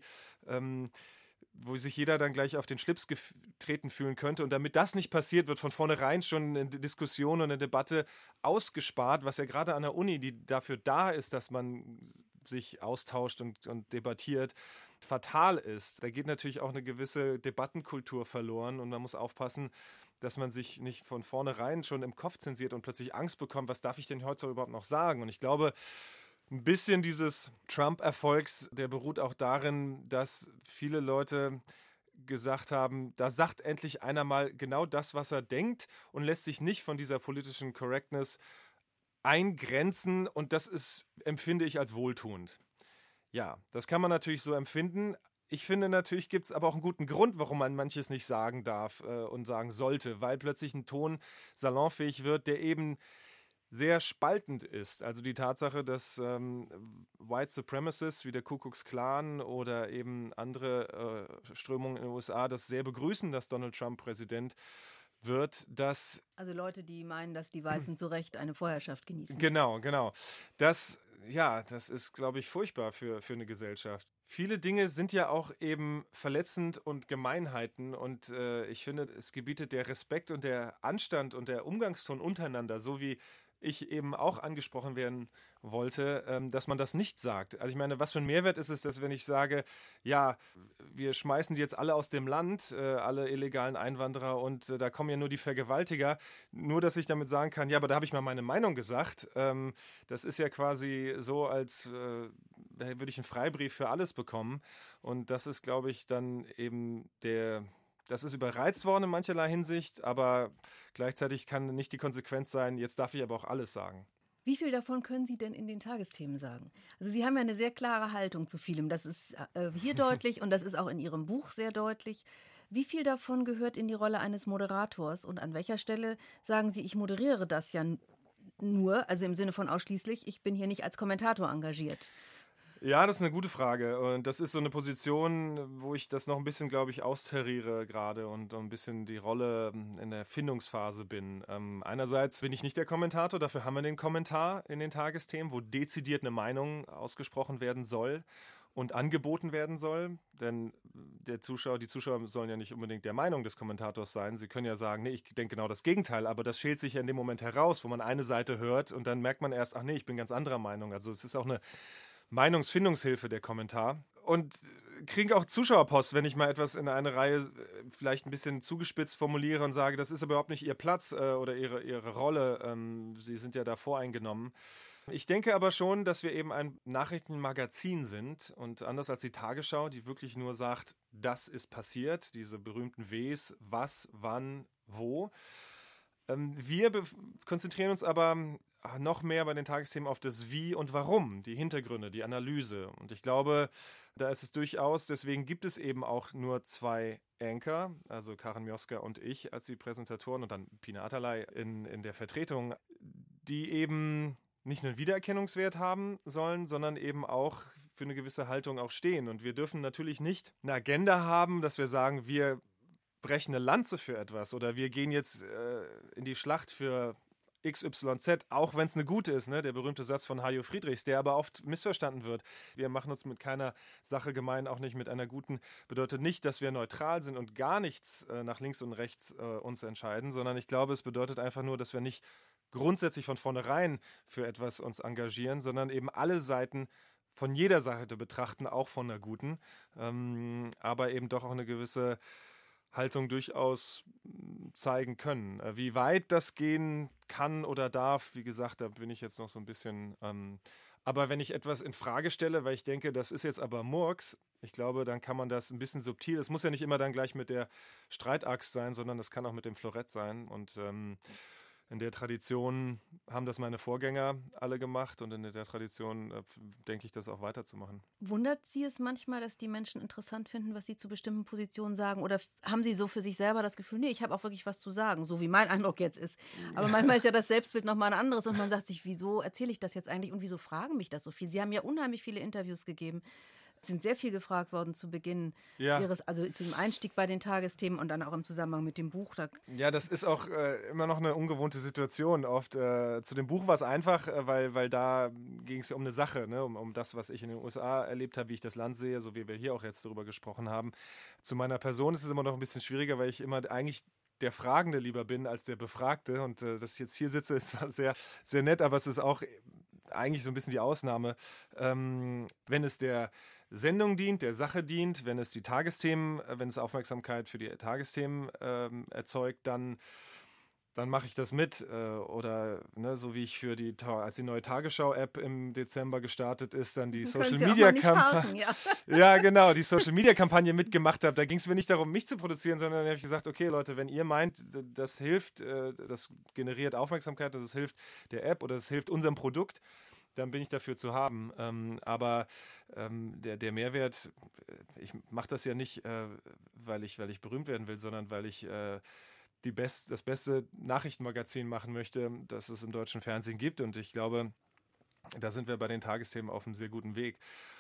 Speaker 2: wo sich jeder dann gleich auf den Schlips getreten fühlen könnte. Und damit das nicht passiert, wird von vornherein schon eine Diskussion und eine Debatte ausgespart, was ja gerade an der Uni, die dafür da ist, dass man sich austauscht und debattiert, fatal ist. Da geht natürlich auch eine gewisse Debattenkultur verloren und man muss aufpassen, dass man sich nicht von vornherein schon im Kopf zensiert und plötzlich Angst bekommt, was darf ich denn heute überhaupt noch sagen? Und ich glaube, ein bisschen dieses Trump-Erfolgs, der beruht auch darin, dass viele Leute gesagt haben, da sagt endlich einer mal genau das, was er denkt und lässt sich nicht von dieser politischen Correctness eingrenzen und das empfinde ich als wohltuend. Ja, das kann man natürlich so empfinden. Ich finde, natürlich gibt es aber auch einen guten Grund, warum man manches nicht sagen darf und sagen sollte, weil plötzlich ein Ton salonfähig wird, der eben sehr spaltend ist. Also die Tatsache, dass White Supremacists wie der Ku Klux Klan oder eben andere Strömungen in den USA das sehr begrüßen, dass Donald Trump Präsident wird, dass...
Speaker 1: Also Leute, die meinen, dass die Weißen zu Recht eine Vorherrschaft genießen.
Speaker 2: Genau. Das ist, glaube ich, furchtbar für eine Gesellschaft. Viele Dinge sind ja auch eben verletzend und Gemeinheiten und ich finde, es gebietet der Respekt und der Anstand und der Umgangston untereinander, so wie ich eben auch angesprochen werden wollte, dass man das nicht sagt. Also ich meine, was für ein Mehrwert ist es, dass wenn ich sage, ja, wir schmeißen die jetzt alle aus dem Land, alle illegalen Einwanderer und da kommen ja nur die Vergewaltiger, nur dass ich damit sagen kann, ja, aber da habe ich mal meine Meinung gesagt. Das ist ja quasi so, als würde ich einen Freibrief für alles bekommen und das ist, glaube ich, dann eben das ist überreizt worden in mancherlei Hinsicht, aber gleichzeitig kann nicht die Konsequenz sein, jetzt darf ich aber auch alles sagen.
Speaker 1: Wie viel davon können Sie denn in den Tagesthemen sagen? Also Sie haben ja eine sehr klare Haltung zu vielem. Das ist hier deutlich und das ist auch in Ihrem Buch sehr deutlich. Wie viel davon gehört in die Rolle eines Moderators und an welcher Stelle sagen Sie, ich moderiere das ja nur, also im Sinne von ausschließlich, ich bin hier nicht als Kommentator engagiert?
Speaker 2: Ja, das ist eine gute Frage. Und das ist so eine Position, wo ich das noch ein bisschen, glaube ich, austariere gerade und ein bisschen die Rolle in der Findungsphase bin. Einerseits bin ich nicht der Kommentator, dafür haben wir den Kommentar in den Tagesthemen, wo dezidiert eine Meinung ausgesprochen werden soll und angeboten werden soll. Denn die Zuschauer sollen ja nicht unbedingt der Meinung des Kommentators sein. Sie können ja sagen, nee, ich denke genau das Gegenteil, aber das schält sich ja in dem Moment heraus, wo man eine Seite hört und dann merkt man erst, ach nee, ich bin ganz anderer Meinung. Also es ist auch eine Meinungsfindungshilfe, der Kommentar. Und kriege auch Zuschauerpost, wenn ich mal etwas in eine Reihe vielleicht ein bisschen zugespitzt formuliere und sage, das ist aber überhaupt nicht Ihr Platz oder ihre Rolle. Sie sind ja da voreingenommen. Ich denke aber schon, dass wir eben ein Nachrichtenmagazin sind und anders als die Tagesschau, die wirklich nur sagt, das ist passiert, diese berühmten Ws, was, wann, wo. Wir konzentrieren uns aber noch mehr bei den Tagesthemen auf das Wie und Warum, die Hintergründe, die Analyse. Und ich glaube, da ist es durchaus, deswegen gibt es eben auch nur 2 Anchor, also Karin Mioska und ich als die Präsentatoren und dann Pina Atalay in der Vertretung, die eben nicht nur einen Wiedererkennungswert haben sollen, sondern eben auch für eine gewisse Haltung auch stehen. Und wir dürfen natürlich nicht eine Agenda haben, dass wir sagen, wir brechen eine Lanze für etwas oder wir gehen jetzt in die Schlacht für XYZ, auch wenn es eine gute ist, ne? Der berühmte Satz von Hajo Friedrichs, der aber oft missverstanden wird. Wir machen uns mit keiner Sache gemein, auch nicht mit einer guten. Bedeutet nicht, dass wir neutral sind und gar nichts nach links und rechts uns entscheiden, sondern ich glaube, es bedeutet einfach nur, dass wir nicht grundsätzlich von vornherein für etwas uns engagieren, sondern eben alle Seiten von jeder Seite betrachten, auch von einer guten, aber eben doch auch eine gewisse Haltung durchaus zeigen können. Wie weit das gehen kann oder darf, wie gesagt, da bin ich jetzt noch so ein bisschen. Aber wenn ich etwas in Frage stelle, weil ich denke, das ist jetzt aber Murks, ich glaube, dann kann man das ein bisschen subtil. Es muss ja nicht immer dann gleich mit der Streitaxt sein, sondern das kann auch mit dem Florett sein. Und in der Tradition haben das meine Vorgänger alle gemacht und in der Tradition denke ich, das auch weiterzumachen.
Speaker 1: Wundert Sie es manchmal, dass die Menschen interessant finden, was Sie zu bestimmten Positionen sagen? Oder haben Sie so für sich selber das Gefühl, nee, ich habe auch wirklich was zu sagen, so wie mein Eindruck jetzt ist. Aber manchmal ist ja das Selbstbild nochmal ein anderes und man sagt sich, wieso erzähle ich das jetzt eigentlich und wieso fragen mich das so viel? Sie haben ja unheimlich viele Interviews gegeben. Sind sehr viel gefragt worden zu Beginn Ihres, also zu dem Einstieg bei den Tagesthemen und dann auch im Zusammenhang mit dem Buch.
Speaker 2: Ja, das ist auch immer noch eine ungewohnte Situation. Oft zu dem Buch war es einfach, weil da ging es um eine Sache, ne? um das, was ich in den USA erlebt habe, wie ich das Land sehe, so wie wir hier auch jetzt darüber gesprochen haben. Zu meiner Person ist es immer noch ein bisschen schwieriger, weil ich immer eigentlich der Fragende lieber bin als der Befragte. Und dass ich jetzt hier sitze, ist zwar sehr, sehr nett, aber es ist auch eigentlich so ein bisschen die Ausnahme. Wenn es der Sendung dient, der Sache dient, wenn es die Tagesthemen, wenn es Aufmerksamkeit für die Tagesthemen erzeugt, dann mache ich das mit. Oder ne, so wie ich als die neue Tagesschau-App im Dezember gestartet ist, dann die Social-Media-Kampagne. Ja, genau, die Social-Media-Kampagne mitgemacht habe. Da ging es mir nicht darum, mich zu produzieren, sondern da habe ich gesagt, okay, Leute, wenn ihr meint, das hilft, das generiert Aufmerksamkeit, das hilft der App oder das hilft unserem Produkt, dann bin ich dafür zu haben. Aber der Mehrwert, ich mache das ja nicht, weil ich berühmt werden will, sondern weil ich das beste Nachrichtenmagazin machen möchte, das es im deutschen Fernsehen gibt. Und ich glaube, da sind wir bei den Tagesthemen auf einem sehr guten Weg.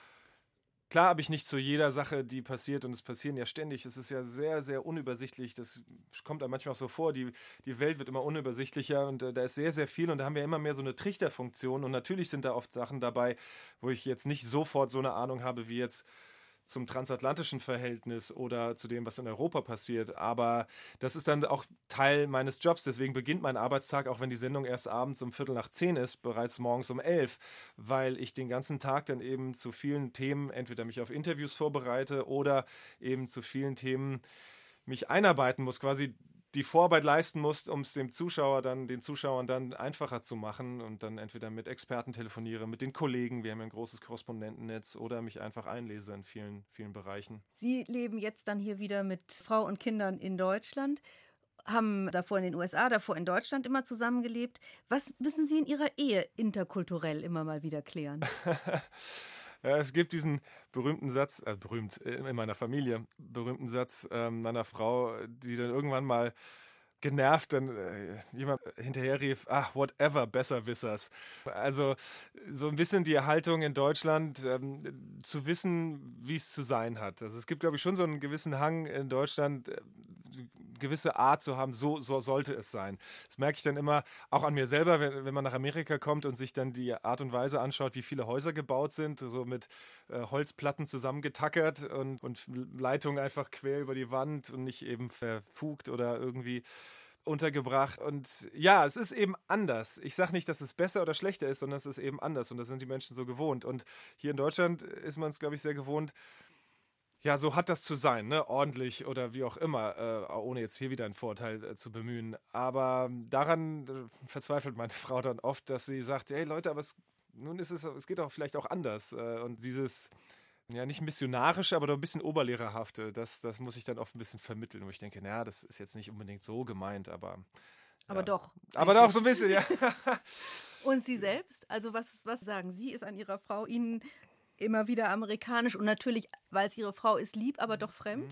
Speaker 2: Klar habe ich nicht zu jeder Sache, die passiert, und es passieren ja ständig, es ist ja sehr, sehr unübersichtlich, das kommt einem manchmal auch so vor, die Welt wird immer unübersichtlicher und da ist sehr, sehr viel und da haben wir immer mehr so eine Trichterfunktion und natürlich sind da oft Sachen dabei, wo ich jetzt nicht sofort so eine Ahnung habe, wie jetzt zum transatlantischen Verhältnis oder zu dem, was in Europa passiert. Aber das ist dann auch Teil meines Jobs. Deswegen beginnt mein Arbeitstag, auch wenn die Sendung erst abends um 9:15 ist, bereits morgens um 11, weil ich den ganzen Tag dann eben zu vielen Themen entweder mich auf Interviews vorbereite oder eben zu vielen Themen mich einarbeiten muss, quasi die Vorarbeit leisten muss, um es den Zuschauern dann einfacher zu machen und dann entweder mit Experten telefoniere, mit den Kollegen, wir haben ja ein großes Korrespondentennetz, oder mich einfach einlese in vielen, vielen Bereichen.
Speaker 1: Sie leben jetzt dann hier wieder mit Frau und Kindern in Deutschland. haben davor in den USA, davor in Deutschland immer zusammengelebt. Was müssen Sie in Ihrer Ehe interkulturell immer mal wieder klären?
Speaker 2: Ja, es gibt diesen berühmten Satz, berühmt in meiner Familie, berühmten Satz meiner Frau, die dann irgendwann mal genervt dann jemand hinterher rief, ach, whatever, Besserwissers. Also so ein bisschen die Haltung in Deutschland, zu wissen, wie es zu sein hat. Also es gibt, glaube ich, schon so einen gewissen Hang in Deutschland, gewisse Art zu haben, so sollte es sein. Das merke ich dann immer, auch an mir selber, wenn man nach Amerika kommt und sich dann die Art und Weise anschaut, wie viele Häuser gebaut sind, so mit Holzplatten zusammengetackert und Leitungen einfach quer über die Wand und nicht eben verfugt oder irgendwie untergebracht. Und ja, es ist eben anders. Ich sage nicht, dass es besser oder schlechter ist, sondern es ist eben anders und das sind die Menschen so gewohnt. Und hier in Deutschland ist man es, glaube ich, sehr gewohnt, ja, so hat das zu sein, ne? Ordentlich oder wie auch immer, ohne jetzt hier wieder einen Vorteil zu bemühen. Aber daran verzweifelt meine Frau dann oft, dass sie sagt, hey Leute, aber nun ist es geht auch vielleicht auch anders. Und dieses, ja, nicht missionarische, aber doch ein bisschen oberlehrerhafte, das muss ich dann oft ein bisschen vermitteln, wo ich denke, naja, das ist jetzt nicht unbedingt so gemeint, aber
Speaker 1: Aber
Speaker 2: ja.
Speaker 1: doch.
Speaker 2: Aber doch, so ein bisschen, ja.
Speaker 1: Und Sie selbst? Also was sagen Sie? Ist an Ihrer Frau Ihnen immer wieder amerikanisch und natürlich, weil es Ihre Frau ist, lieb, aber doch fremd?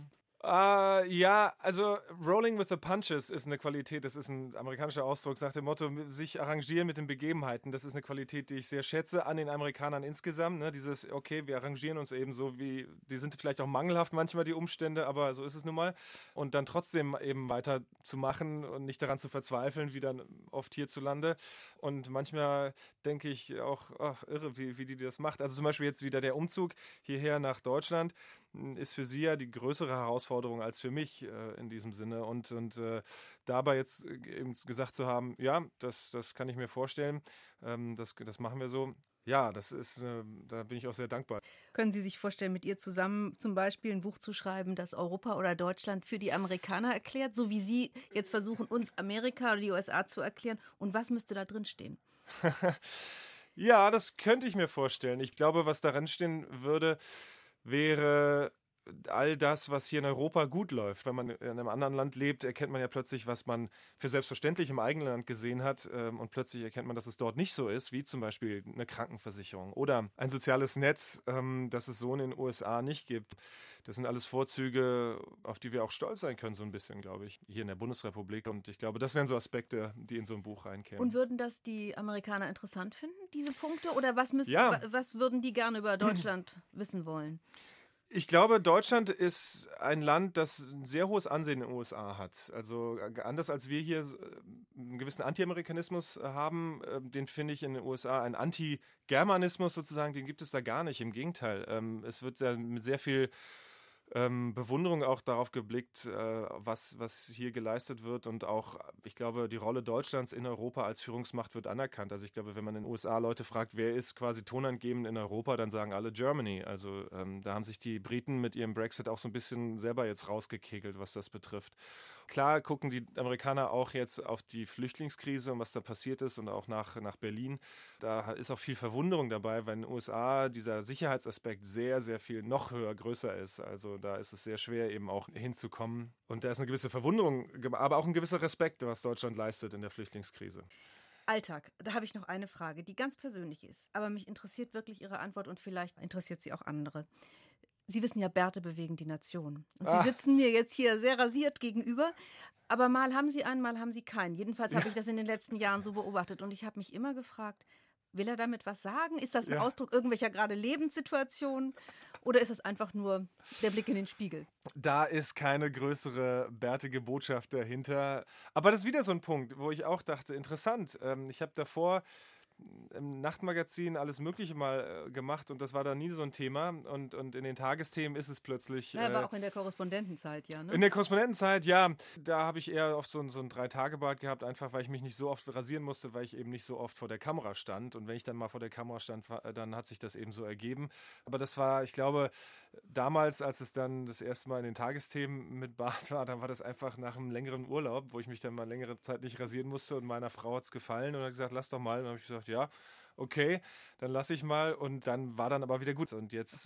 Speaker 2: Ja, also Rolling with the Punches ist eine Qualität, das ist ein amerikanischer Ausdruck, nach dem Motto, sich arrangieren mit den Begebenheiten. Das ist eine Qualität, die ich sehr schätze an den Amerikanern insgesamt. Ne? Dieses, okay, wir arrangieren uns eben so, wie, die sind vielleicht auch mangelhaft manchmal, die Umstände, aber so ist es nun mal. Und dann trotzdem eben weiterzumachen und nicht daran zu verzweifeln, wie dann oft hierzulande. Und manchmal denke ich auch, ach, irre, wie die das macht. Also zum Beispiel jetzt wieder der Umzug hierher nach Deutschland ist für sie ja die größere Herausforderung als für mich in diesem Sinne. Und dabei jetzt eben gesagt zu haben, ja, das kann ich mir vorstellen, das machen wir so. Ja, das ist, da bin ich auch sehr dankbar.
Speaker 1: Können Sie sich vorstellen, mit ihr zusammen zum Beispiel ein Buch zu schreiben, das Europa oder Deutschland für die Amerikaner erklärt, so wie Sie jetzt versuchen, uns Amerika oder die USA zu erklären? Und was müsste da drin stehen?
Speaker 2: Ja, das könnte ich mir vorstellen. Ich glaube, was darin stehen würde, wäre all das, was hier in Europa gut läuft. Wenn man in einem anderen Land lebt, erkennt man ja plötzlich, was man für selbstverständlich im eigenen Land gesehen hat und plötzlich erkennt man, dass es dort nicht so ist, wie zum Beispiel eine Krankenversicherung oder ein soziales Netz, das es so in den USA nicht gibt. Das sind alles Vorzüge, auf die wir auch stolz sein können, so ein bisschen, glaube ich, hier in der Bundesrepublik. Und ich glaube, das wären so Aspekte, die in so ein Buch reinkämen.
Speaker 1: Und würden das die Amerikaner interessant finden, diese Punkte? Oder was würden die gerne über Deutschland wissen wollen?
Speaker 2: Ich glaube, Deutschland ist ein Land, das ein sehr hohes Ansehen in den USA hat. Also anders als wir hier einen gewissen Anti-Amerikanismus haben, den finde ich in den USA, ein Anti-Germanismus sozusagen, den gibt es da gar nicht. Im Gegenteil, es wird mit sehr viel Bewunderung auch darauf geblickt, was hier geleistet wird und auch, ich glaube, die Rolle Deutschlands in Europa als Führungsmacht wird anerkannt. Also ich glaube, wenn man in den USA Leute fragt, wer ist quasi tonangebend in Europa, dann sagen alle Germany. Also da haben sich die Briten mit ihrem Brexit auch so ein bisschen selber jetzt rausgekegelt, was das betrifft. Klar gucken die Amerikaner auch jetzt auf die Flüchtlingskrise und was da passiert ist und auch nach Berlin. Da ist auch viel Verwunderung dabei, weil in den USA dieser Sicherheitsaspekt sehr, sehr viel noch höher, größer ist. Also da ist es sehr schwer eben auch hinzukommen. Und da ist eine gewisse Verwunderung, aber auch ein gewisser Respekt, was Deutschland leistet in der Flüchtlingskrise.
Speaker 1: Alltag, da habe ich noch eine Frage, die ganz persönlich ist. Aber mich interessiert wirklich Ihre Antwort und vielleicht interessiert sie auch andere. Sie wissen ja, Bärte bewegen die Nation. Und Sie sitzen mir jetzt hier sehr rasiert gegenüber. Aber mal haben Sie einen, mal haben Sie keinen. Jedenfalls habe ich das in den letzten Jahren so beobachtet. Und ich habe mich immer gefragt, will er damit was sagen? Ist das ein Ausdruck irgendwelcher gerade Lebenssituationen? Oder ist es einfach nur der Blick in den Spiegel?
Speaker 2: Da ist keine größere bärtige Botschaft dahinter. Aber das ist wieder so ein Punkt, wo ich auch dachte, interessant. Ich habe davor im Nachtmagazin alles Mögliche mal gemacht und das war da nie so ein Thema. Und in den Tagesthemen ist es plötzlich...
Speaker 1: Ja, war auch in der Korrespondentenzeit, ja, ne?
Speaker 2: In der Korrespondentenzeit, ja. Da habe ich eher oft so ein 3-Tage-Bart gehabt, einfach weil ich mich nicht so oft rasieren musste, weil ich eben nicht so oft vor der Kamera stand. Und wenn ich dann mal vor der Kamera stand, dann hat sich das eben so ergeben. Aber das war, ich glaube, damals, als es dann das erste Mal in den Tagesthemen mit Bart war, dann war das einfach nach einem längeren Urlaub, wo ich mich dann mal längere Zeit nicht rasieren musste und meiner Frau hat es gefallen und hat gesagt, lass doch mal. Und dann habe ich gesagt, ja, okay, dann lasse ich mal und dann war dann aber wieder gut. Und jetzt,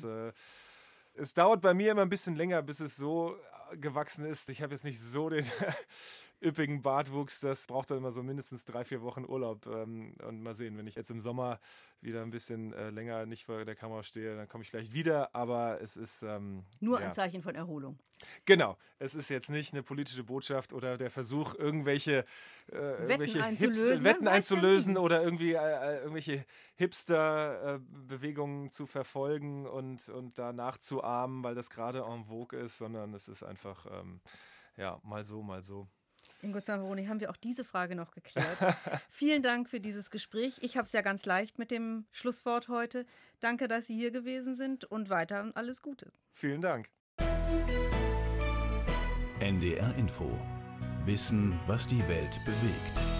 Speaker 2: es dauert bei mir immer ein bisschen länger, bis es so gewachsen ist. Ich habe jetzt nicht so üppigen Bartwuchs, das braucht dann immer so mindestens 3-4 Wochen Urlaub. Und mal sehen, wenn ich jetzt im Sommer wieder ein bisschen länger nicht vor der Kamera stehe, dann komme ich gleich wieder. Aber es ist
Speaker 1: nur ein Zeichen von Erholung.
Speaker 2: Genau, es ist jetzt nicht eine politische Botschaft oder der Versuch, irgendwelche Wetten einzulösen oder irgendwie irgendwelche Hipster-Bewegungen zu verfolgen und da nachzuahmen, weil das gerade en vogue ist, sondern es ist einfach, mal so, mal so.
Speaker 1: Ingo Zamperoni, haben wir auch diese Frage noch geklärt. Vielen Dank für dieses Gespräch. Ich habe es ja ganz leicht mit dem Schlusswort heute. Danke, dass Sie hier gewesen sind und weiter alles Gute.
Speaker 2: Vielen Dank.
Speaker 3: NDR Info. Wissen, was die Welt bewegt.